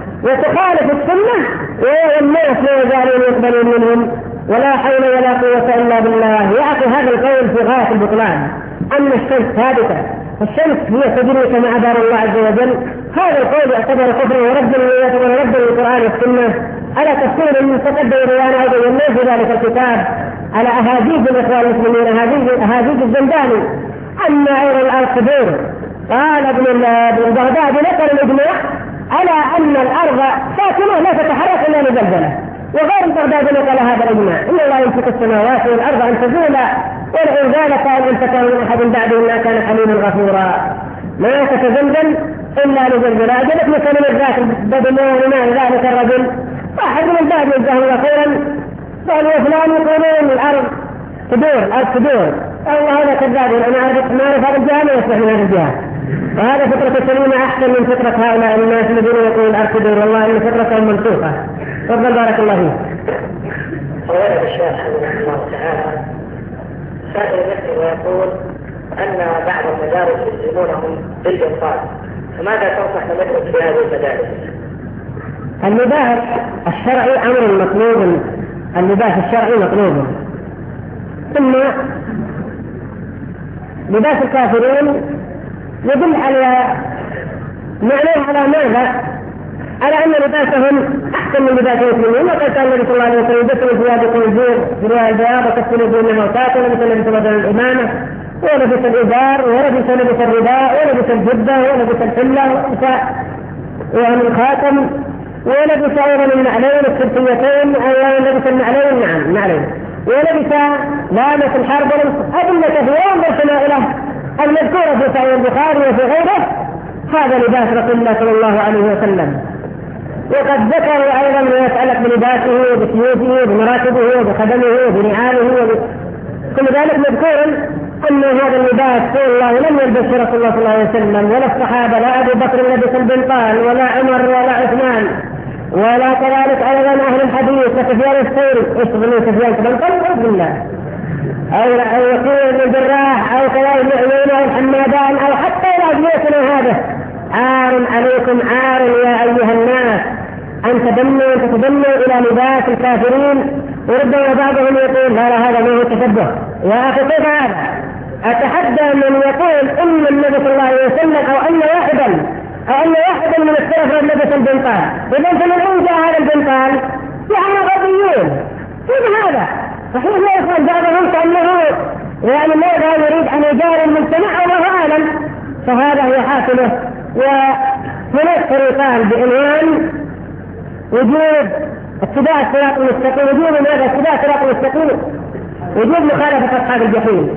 وتخالف السنة، والناس لا يزالون يقبلون منهم ولا حول ولا قوة إلا بالله. يعطي هذا القول في غاية البطلان أن الشمس ثابتة، الشمس هي تجري كما أدار الله عز وجل. هذا القول يعتبر كفرا ورد يعتبر رد للقرآن والسنة على تفسير من تقدم رواية أيضا والناس في ذلك الكتاب على أهازيج الإخوان المسلمين، أهازيج الزنداني أن أيضا الأرض تدور. قال ابن بغداد نقل الإجماع على أن الأرض ساكنة لا تتحرك إلا لزلزلة، وغير بغداد نقل هذا الإجماع: إن الله يمسك السماوات والأرض أن تزولا ولئن زالتا إن تكون من أحد بعده ما كان حليما غفورا. ما تتزلزل إلا لزلزلة. أجلت مثلا الذات بدمان ما ذلك الرجل واحد من بعد جزاه الله خيرا قالوا فلان يقولون الأرض تدور الأرض تدور. الله هذا كذاب، أنا أعرف ما أعرف هذا الجهة ما يصلح من هذا الجهة. وهذا فكرة سليمة أحسن من فكرة هؤلاء الناس الذين يقولون الأرض تدور. والله إن فكرتهم منسوخة. تفضل بارك الله فيك. فضيلة الشيخ حفظه الله تعالى، سائل يسأل ويقول أن بعض المدارس يلزمونهم بالإنفاق، فماذا تنصح لمدرس في هذه المدارس؟ اللباس الشرعي أمر مطلوب، اللباس الشرعي مطلوب. ثم لباس الكافرين يدل على معناه على ماذا؟ على أن لباسهم أحسن من لباس المسلمين. وقد كان النبي صلى الله عليه وسلم يلبسون ثياب الخنزير في رواية البياض وكسروا دون الموتات، ولبس النبي صلى الله عليه وسلم الإمامة ولبس الإزار ولبس لبس الرداء ولبس الجبة ولبس الحلة ولبس يعني الخاتم ولبس أيضا النعلين السبتيتين أيضا لبس النعلين نعم النعلين ولبس لامس الحرب ولبس أدلة كثيرة مرسلة إلى المذكورة في صحيح البخاري وفي غيره. هذا لباس رسول الله صلى الله عليه وسلم. وقد ذكروا أيضا ما يتعلق بلباسه وبسيوفه وبمراكبه وبخدمه وبنعاله كل ذلك مذكورا أن هذا اللباس صلى الله لم يلبس رسول الله صلى الله عليه وسلم ولا الصحابة، لا أبو بكر لبس البنطال ولا عمر ولا عثمان ولا كذلك أيضا أهل الحديث كسفيان الثوري. اشتغلوا سفيان البنطال بإذن الله أو وكيل بن الجراح أو كذلك معين أو الحمادان أو حتى إلى أبيتنا هذا. عار عليكم عار يا أيها الناس أن تدنوا أن تتدنوا إلى لباس الكافرين. وربما بعضهم يقول لا لا هذا ما هو تشبه. يا أخي كيف هذا؟ أتحدى من يقول إن النبي صلى الله عليه وسلم أو أن واحدا أو أن واحدا من السلف لبس البنطال. إذا فمن أين جاء هذا البنطال؟ يعني غبيون. كيف هذا؟ صحيح لا يفهم بعضهم كأنه يعني ماذا يريد أن يجاري المجتمع والله أعلم. فهذا هو حاصله. وهناك طريقان بعنوان وجود اتباع الصراط المستقيم. وجود ماذا؟ اتباع الصراط المستقيم. وجود مخالفة أصحاب الجحيم.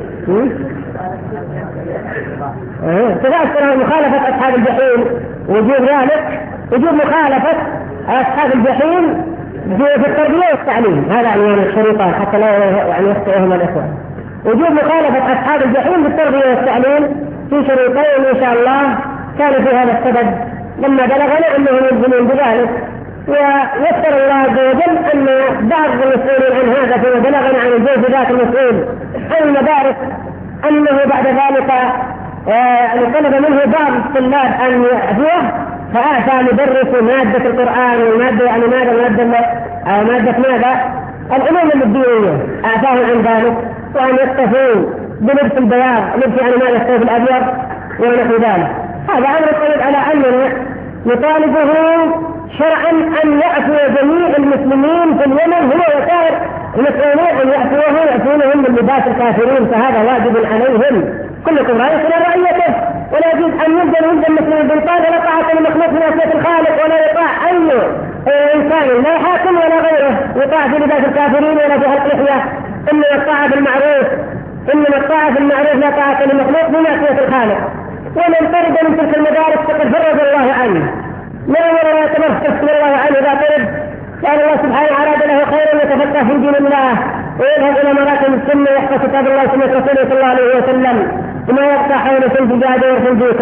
اتباع الصراط مخالفة أصحاب الجحيم. وجود ذلك وجود مخالفة أصحاب الجحيم في التربية والتعليم. هذا عنوان الشريطان حتى لا يعني يخطئهم الإخوة. وجود مخالفة أصحاب الجحيم في التربية والتعليم في شريطين إن شاء الله كان في هذا السبب لما بلغنا أنهم يلزمون بذلك. ويذكر الله عز وجل أن بعض المسؤولين عن هذا فيما بلغنا عن الجيش ذات المسؤول عن المدارس أنه بعد ذلك يعني طلب منه بعض الطلاب أن يأتيه فأعطى مدرس مادة القرآن ومادة يعني ماذا مادة أو مادة ماذا العلوم الدينية أعطاهم عن ذلك وأن يكتفوا بلبس البياض لبس يعني ماذا الثوب الأبيض ونحو ذلك. هذا أمر طيب على أننا نطالبه شرعا أن يعفو جميع المسلمين في اليمن هم وسائر المسؤولين أن يعفوه يعفونهم من لباس الكافرين. فهذا واجب عليهم. كلكم رايح إلى رعيته ولا يجوز أن يبدأ يبدأ المسلمين بالطاعة ولا طاعة لمخلوق من أسية الخالق ولا يطاع أي إنسان لا حاكم ولا غيره يطاع في لباس الكافرين ولا في حلق لحية. إنما الطاعة بالمعروف إنما الطاعة بالمعروف لا طاعة لمخلوق من أسية الخالق. ومن طرد من تلك المدارس فقد فرج الله عنه. ما ولا يتمسك الله عنه إذا طرد قال الله سبحانه أراد له خيرا يتفقه في دين الله ويذهب إلى مراكز السنة يحفظ كتاب الله سنة رسوله صلى الله عليه وسلم وما يقطع حول سنجاد ويرسل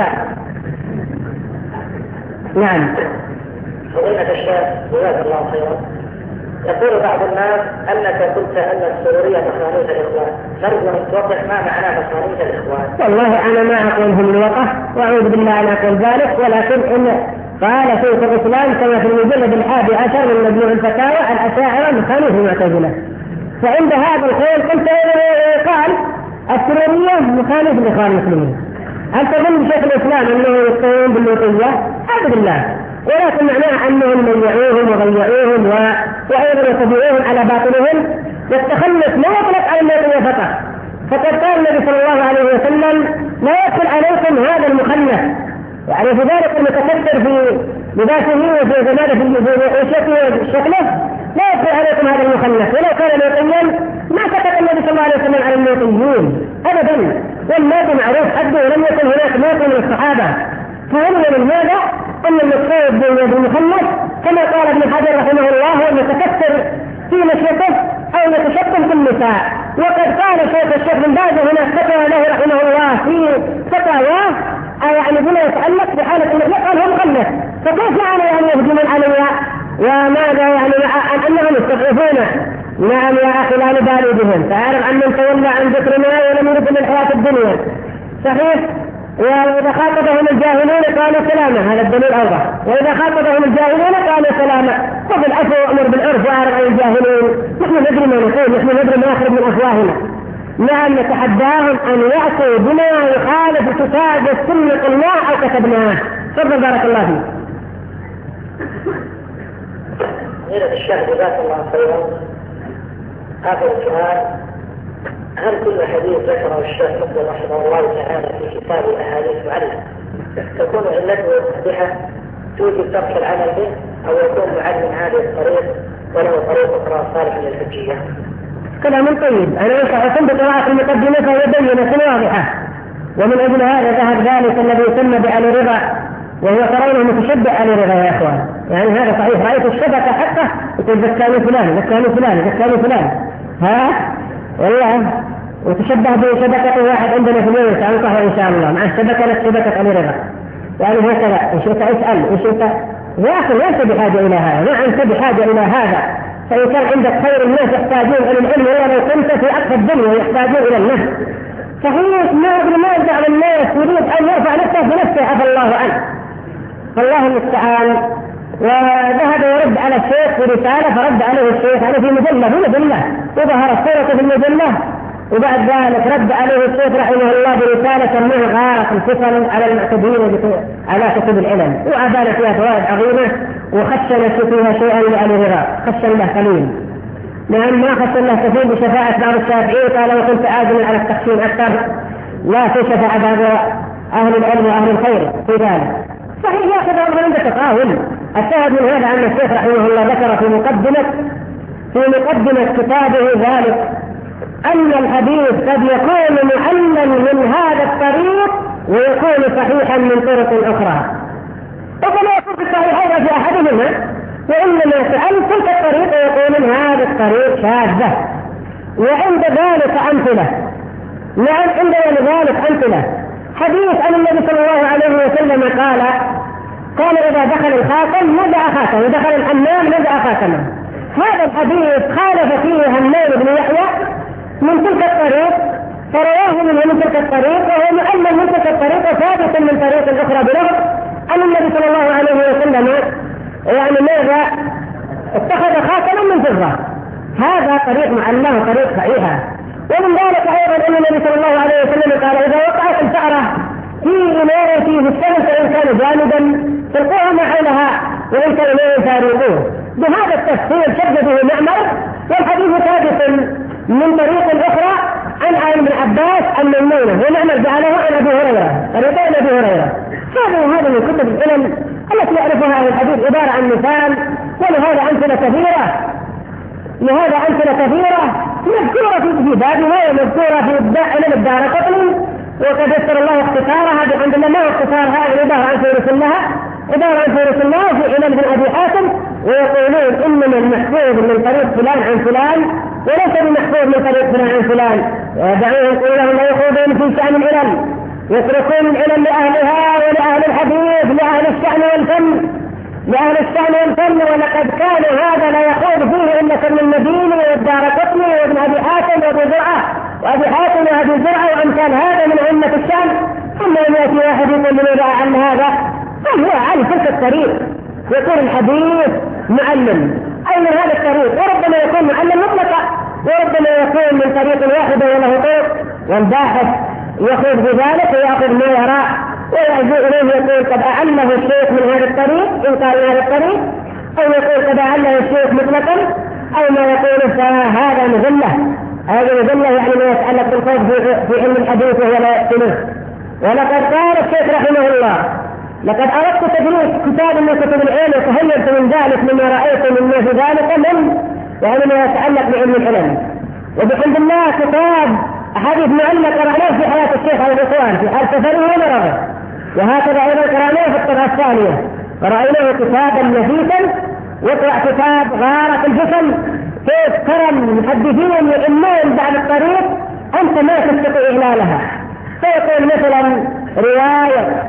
نعم. فضيلة الشيخ جزاك الله خيرا. يقول بعض الناس أنك قلت أن السرورية نصرانية الإخوان. نرجو أن توضح ما معنى نصرانية الإخوان. والله أنا ما أقوله من وقف وأعوذ بالله أن أقول ذلك ولكن إن قال شيخ الإسلام كما في المجلد الحادي عشر من مجموع الفتاوى الأشاعرة مخالف المعتزلة. فعند هذا القول قلت قال السرورية مخالف لإخوان المسلمين. هل تظن شيخ الإسلام أنه يقوم باللوطية؟ أعوذ بالله. ولكن معناه أنهم ضيعوهم وضيعوهم وأيضا يتبعوهم على باطلهم. والتخلص لا يطلق على اللوطية فقط. فقد قال النبي صلى الله عليه وسلم لا يدخل عليكم هذا المخنث. يعني في ذلك المتكبر في لباسه وفي زمانه في شكله لا يدخل عليكم هذا المخنث. ولو كان لوطيا ما كتب النبي صلى الله عليه وسلم على اللوطيين أبدا. واللوطي معروف حده ولم يكن هناك لوطي من الصحابة. فهمنا من هذا أن المقصود بالمخنث كما قال ابن حجر رحمه الله هو المتكبر في مشيته أو يتشبه بالنساء. وقد قال شيخ الشيخ بن باز هنا فتوى له رحمه الله في فتاواه يعني بما يتعلق بحالة المخلوق قال هو مخنث. فكيف يعني أن يهجم عليها وماذا يعني أنهم يستضعفونه؟ نعم يا أخي لا نبالي بهم. فأعرف أن من تولى عن ذكرنا ولم يرد من حياة الدنيا صحيح. وإذا خاطبهم الجاهلون قالوا سلامة هذا الدليل أوضح. وإذا خاطبهم الجاهلون قالوا سلامة. وفي العفو وأمر بالعرف وأعرض عن الجاهلين. نحن ندري ما نقول نحن ندري ما يخرج من أفواهنا. نعم نتحداهم أن يأتوا بما يخالف كتاب السنة قلناه أو كتبناه. تفضل بارك الله فيك. غير الشيخ جزاك الله خيرا، آخر سؤال: هل كل حديث ذكره الشيخ مقبل رحمه الله تعالى في كتاب الأحاديث معلم تكون علته واضحة توجب ترك العمل به، أو يكون معلم هذه الطريق وله طريق أخرى صالحة للحجية؟ كلام طيب. أنا أنصح تنبط رأس المقدمة فهي بينة واضحة، ومن أجل هذا ذهب ذلك الذي يسمى بعلي رضا، وهو ترونه متشبع علي رضا يا أخوان، يعني هذا صحيح. رأيت الشبكة حقه يقول ذكاني فلان ذكاني فلان ذكاني فلان ها والله، وتشبه بشبكة واحد عندنا في اليوم سأنصحه إن شاء الله مع الشبكة نفس شبكة علي رضا. يعني هكذا إن شئت اسأل إن شئت يا أخي لا أنت بحاجة إلى هذا، ما أنت بحاجة إلى هذا. فإن كان عندك خير الناس يحتاجون إلى العلم، ولو كنت في أقصى الدنيا يحتاجون إلى الناس. صحيح ما ما يرجع الناس يريد أن يرفع نفسه بنفسه عفى الله عنه، فالله المستعان. وذهب يرد على الشيخ في رسالة فرد عليه الشيخ عليه في مجلة في مجلة وظهر الصورة في المجلة، وبعد ذلك رد عليه الشيخ رحمه الله برسالة سموه غارة الفتن على المعتدين على كتب العلم، وأبان فيها فوائد عظيمة وخشن فيها شيئا لأبي رضا، خشن له قليل. نعم ما خشن له كثير بشفاعة بعض الشافعيين، قال وكنت آذن على التقسيم أكثر، لا في شفاعة بعض أهل العلم وأهل الخير في ذلك. صحيح ياخذ أمر عند تقاول. الشاهد من هذا أن الشيخ رحمه الله ذكر في مقدمة في مقدمة كتابه ذلك أن الحديث قد يكون معلل من هذا الطريق ويكون صحيحا من طرق أخرى، وكما يكون في الصحيحين في أحدهما، وإنما سأل تلك الطريق ويكون من هذا الطريق شاذة. وعند ذلك أمثلة، نعم عند ذلك أمثلة. حديث عن النبي صلى الله عليه وسلم قال قال إذا دخل الخاتم نزع خاتمه، ودخل الحمام نزع خاتمه. هذا الحديث خالف فيه همام بن يحيى من تلك الطريق، فرواه منه من تلك الطريق، وهو معلم من تلك الطريق وثابت من طريق أخرى بلغة أن النبي صلى الله عليه وسلم يعني ماذا اتخذ خاتما من فضة. هذا طريق معلم طريق صحيحة. ومن ذلك أيضا أن النبي صلى الله عليه وسلم قال إذا وقعت الفأرة في إناء فيه السمك فإن كان جانبا تلقوها ما حولها وإن كان لا يفارقوه. بهذا التفسير شدده معمر، والحديث ثابت من طريق أخرى عن عن ابن عباس عن ميمونة، ومعمر جعله عن أبي هريرة طريقين أبي هريرة. هذا هذا من كتب العلم التي يعرفها أهل الحديث عبارة عن مثال، ولهذا أمثلة كثيرة لهذا أمثلة كثيرة مذكورة في بابها ومذكورة في علم الدارقطني، وقد يسر الله اختصارها بحمد الله. ما هو اختصار هذه عبارة عن فهرس لها عبارة عن فهرس الله في علم بن أبي حاتم، ويقولون إنما المحفوظ من طريق فلان عن فلان وليس المحفوظ من طريق فلان عن فلان. دعوهم يقول لهم لا يخوضون في شأن العلم، يتركون العلم لأهلها ولأهل الحديث لأهل الشأن والفن لأهل الشأن والفن. ولقد كان هذا لا يخوض فيه إلا ابن المديني والدارقطني وابن أبي حاتم وأبي زرعة وأبي حاتم وأبي زرعة وأمثال هذا من أئمة الشأن. ثم يأتي واحد يقول لنا عن هذا هل هو عن تلك الطريق يكون الحديث معلم أي من هذا الطريق، وربما يكون معلم مطلقا، وربما يكون من طريق واحد وله طرق، والباحث يخوض بذلك ويأخذ ما يرى ويرجع إليه يقول قد أعله الشيخ من هذا الطريق إن قال من هذا الطريق، أو يقول قد أعله الشيخ مطلقا، أو ما يقول فهذا مذلة. هذا مذلة يعني ما يتعلق بالخوض في علم الحديث وهو لا يقتله. ولقد قال الشيخ رحمه الله لقد أردت تدريس كتاب من كتب العلم وتهيأت من ذلك مما رأيت مما في ذلك من يعني ما يتعلق بعلم العلم. وبحمد الله كتاب حديث معلق قرأناه في حياة الشيخ على الإخوان في حال سفره ومرضه، وهكذا أيضا قرأناه في الطبعة الثانية ورأيناه كتابا نفيسا. واقرأ كتاب غارة الفتن كيف ترى المحدثين يؤمنون بعد الطريق أنت ما تستطيع إعلانها. فيقول مثلا رواية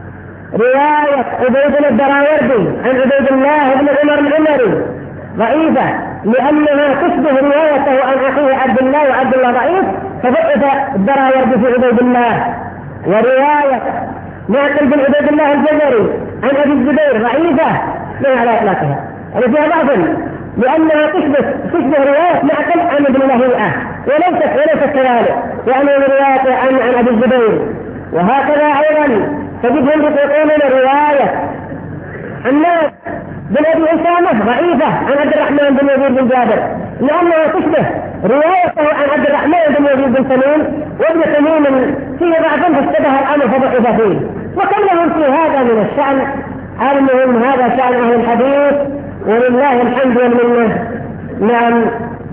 رواية عبيد الدراوردي عن عبيد الله بن عمر العمري ضعيفة لأنها تشبه روايته عن أخيه عبد الله وعبد الله ضعيف، فضعف الدراوردي في عبيد الله. ورواية معقل بن عبيد الله الجزري عن أبي الزبير ضعيفة لا على إطلاقها، يعني فيها ضعف لأنها تشبه تشبه رواية معقل عن ابن لهيئة وليست وليست كذلك، يعني رواية عن عن أبي الزبير. وهكذا أيضا تجدهم يقولون رواية الناس بن أبي أسامة ضعيفة عن عبد الرحمن بن يزيد بن جابر لأنها تشبه روايته عن عبد الرحمن بن يزيد بن تميم، وابن تميم فيه ضعف فاشتبه الأمر فضعف فيه، وكلهم في هذا من الشأن. المهم هذا شأن أهل الحديث ولله الحمد والمنة. نعم.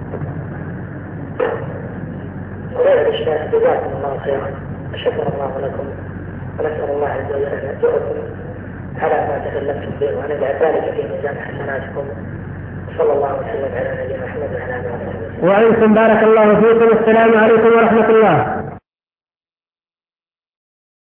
جزاكم الله خيرا، شكر الله لكم، ونسأل الله عز وجل أن يأجركم على ما تكلمتم به وأن يجعل ذلك في ميزان حسناتكم. صلى الله وسلم على نبينا محمد وعلى آله وصحبه. وأنتم بارك الله فيكم. السلام عليكم ورحمة الله.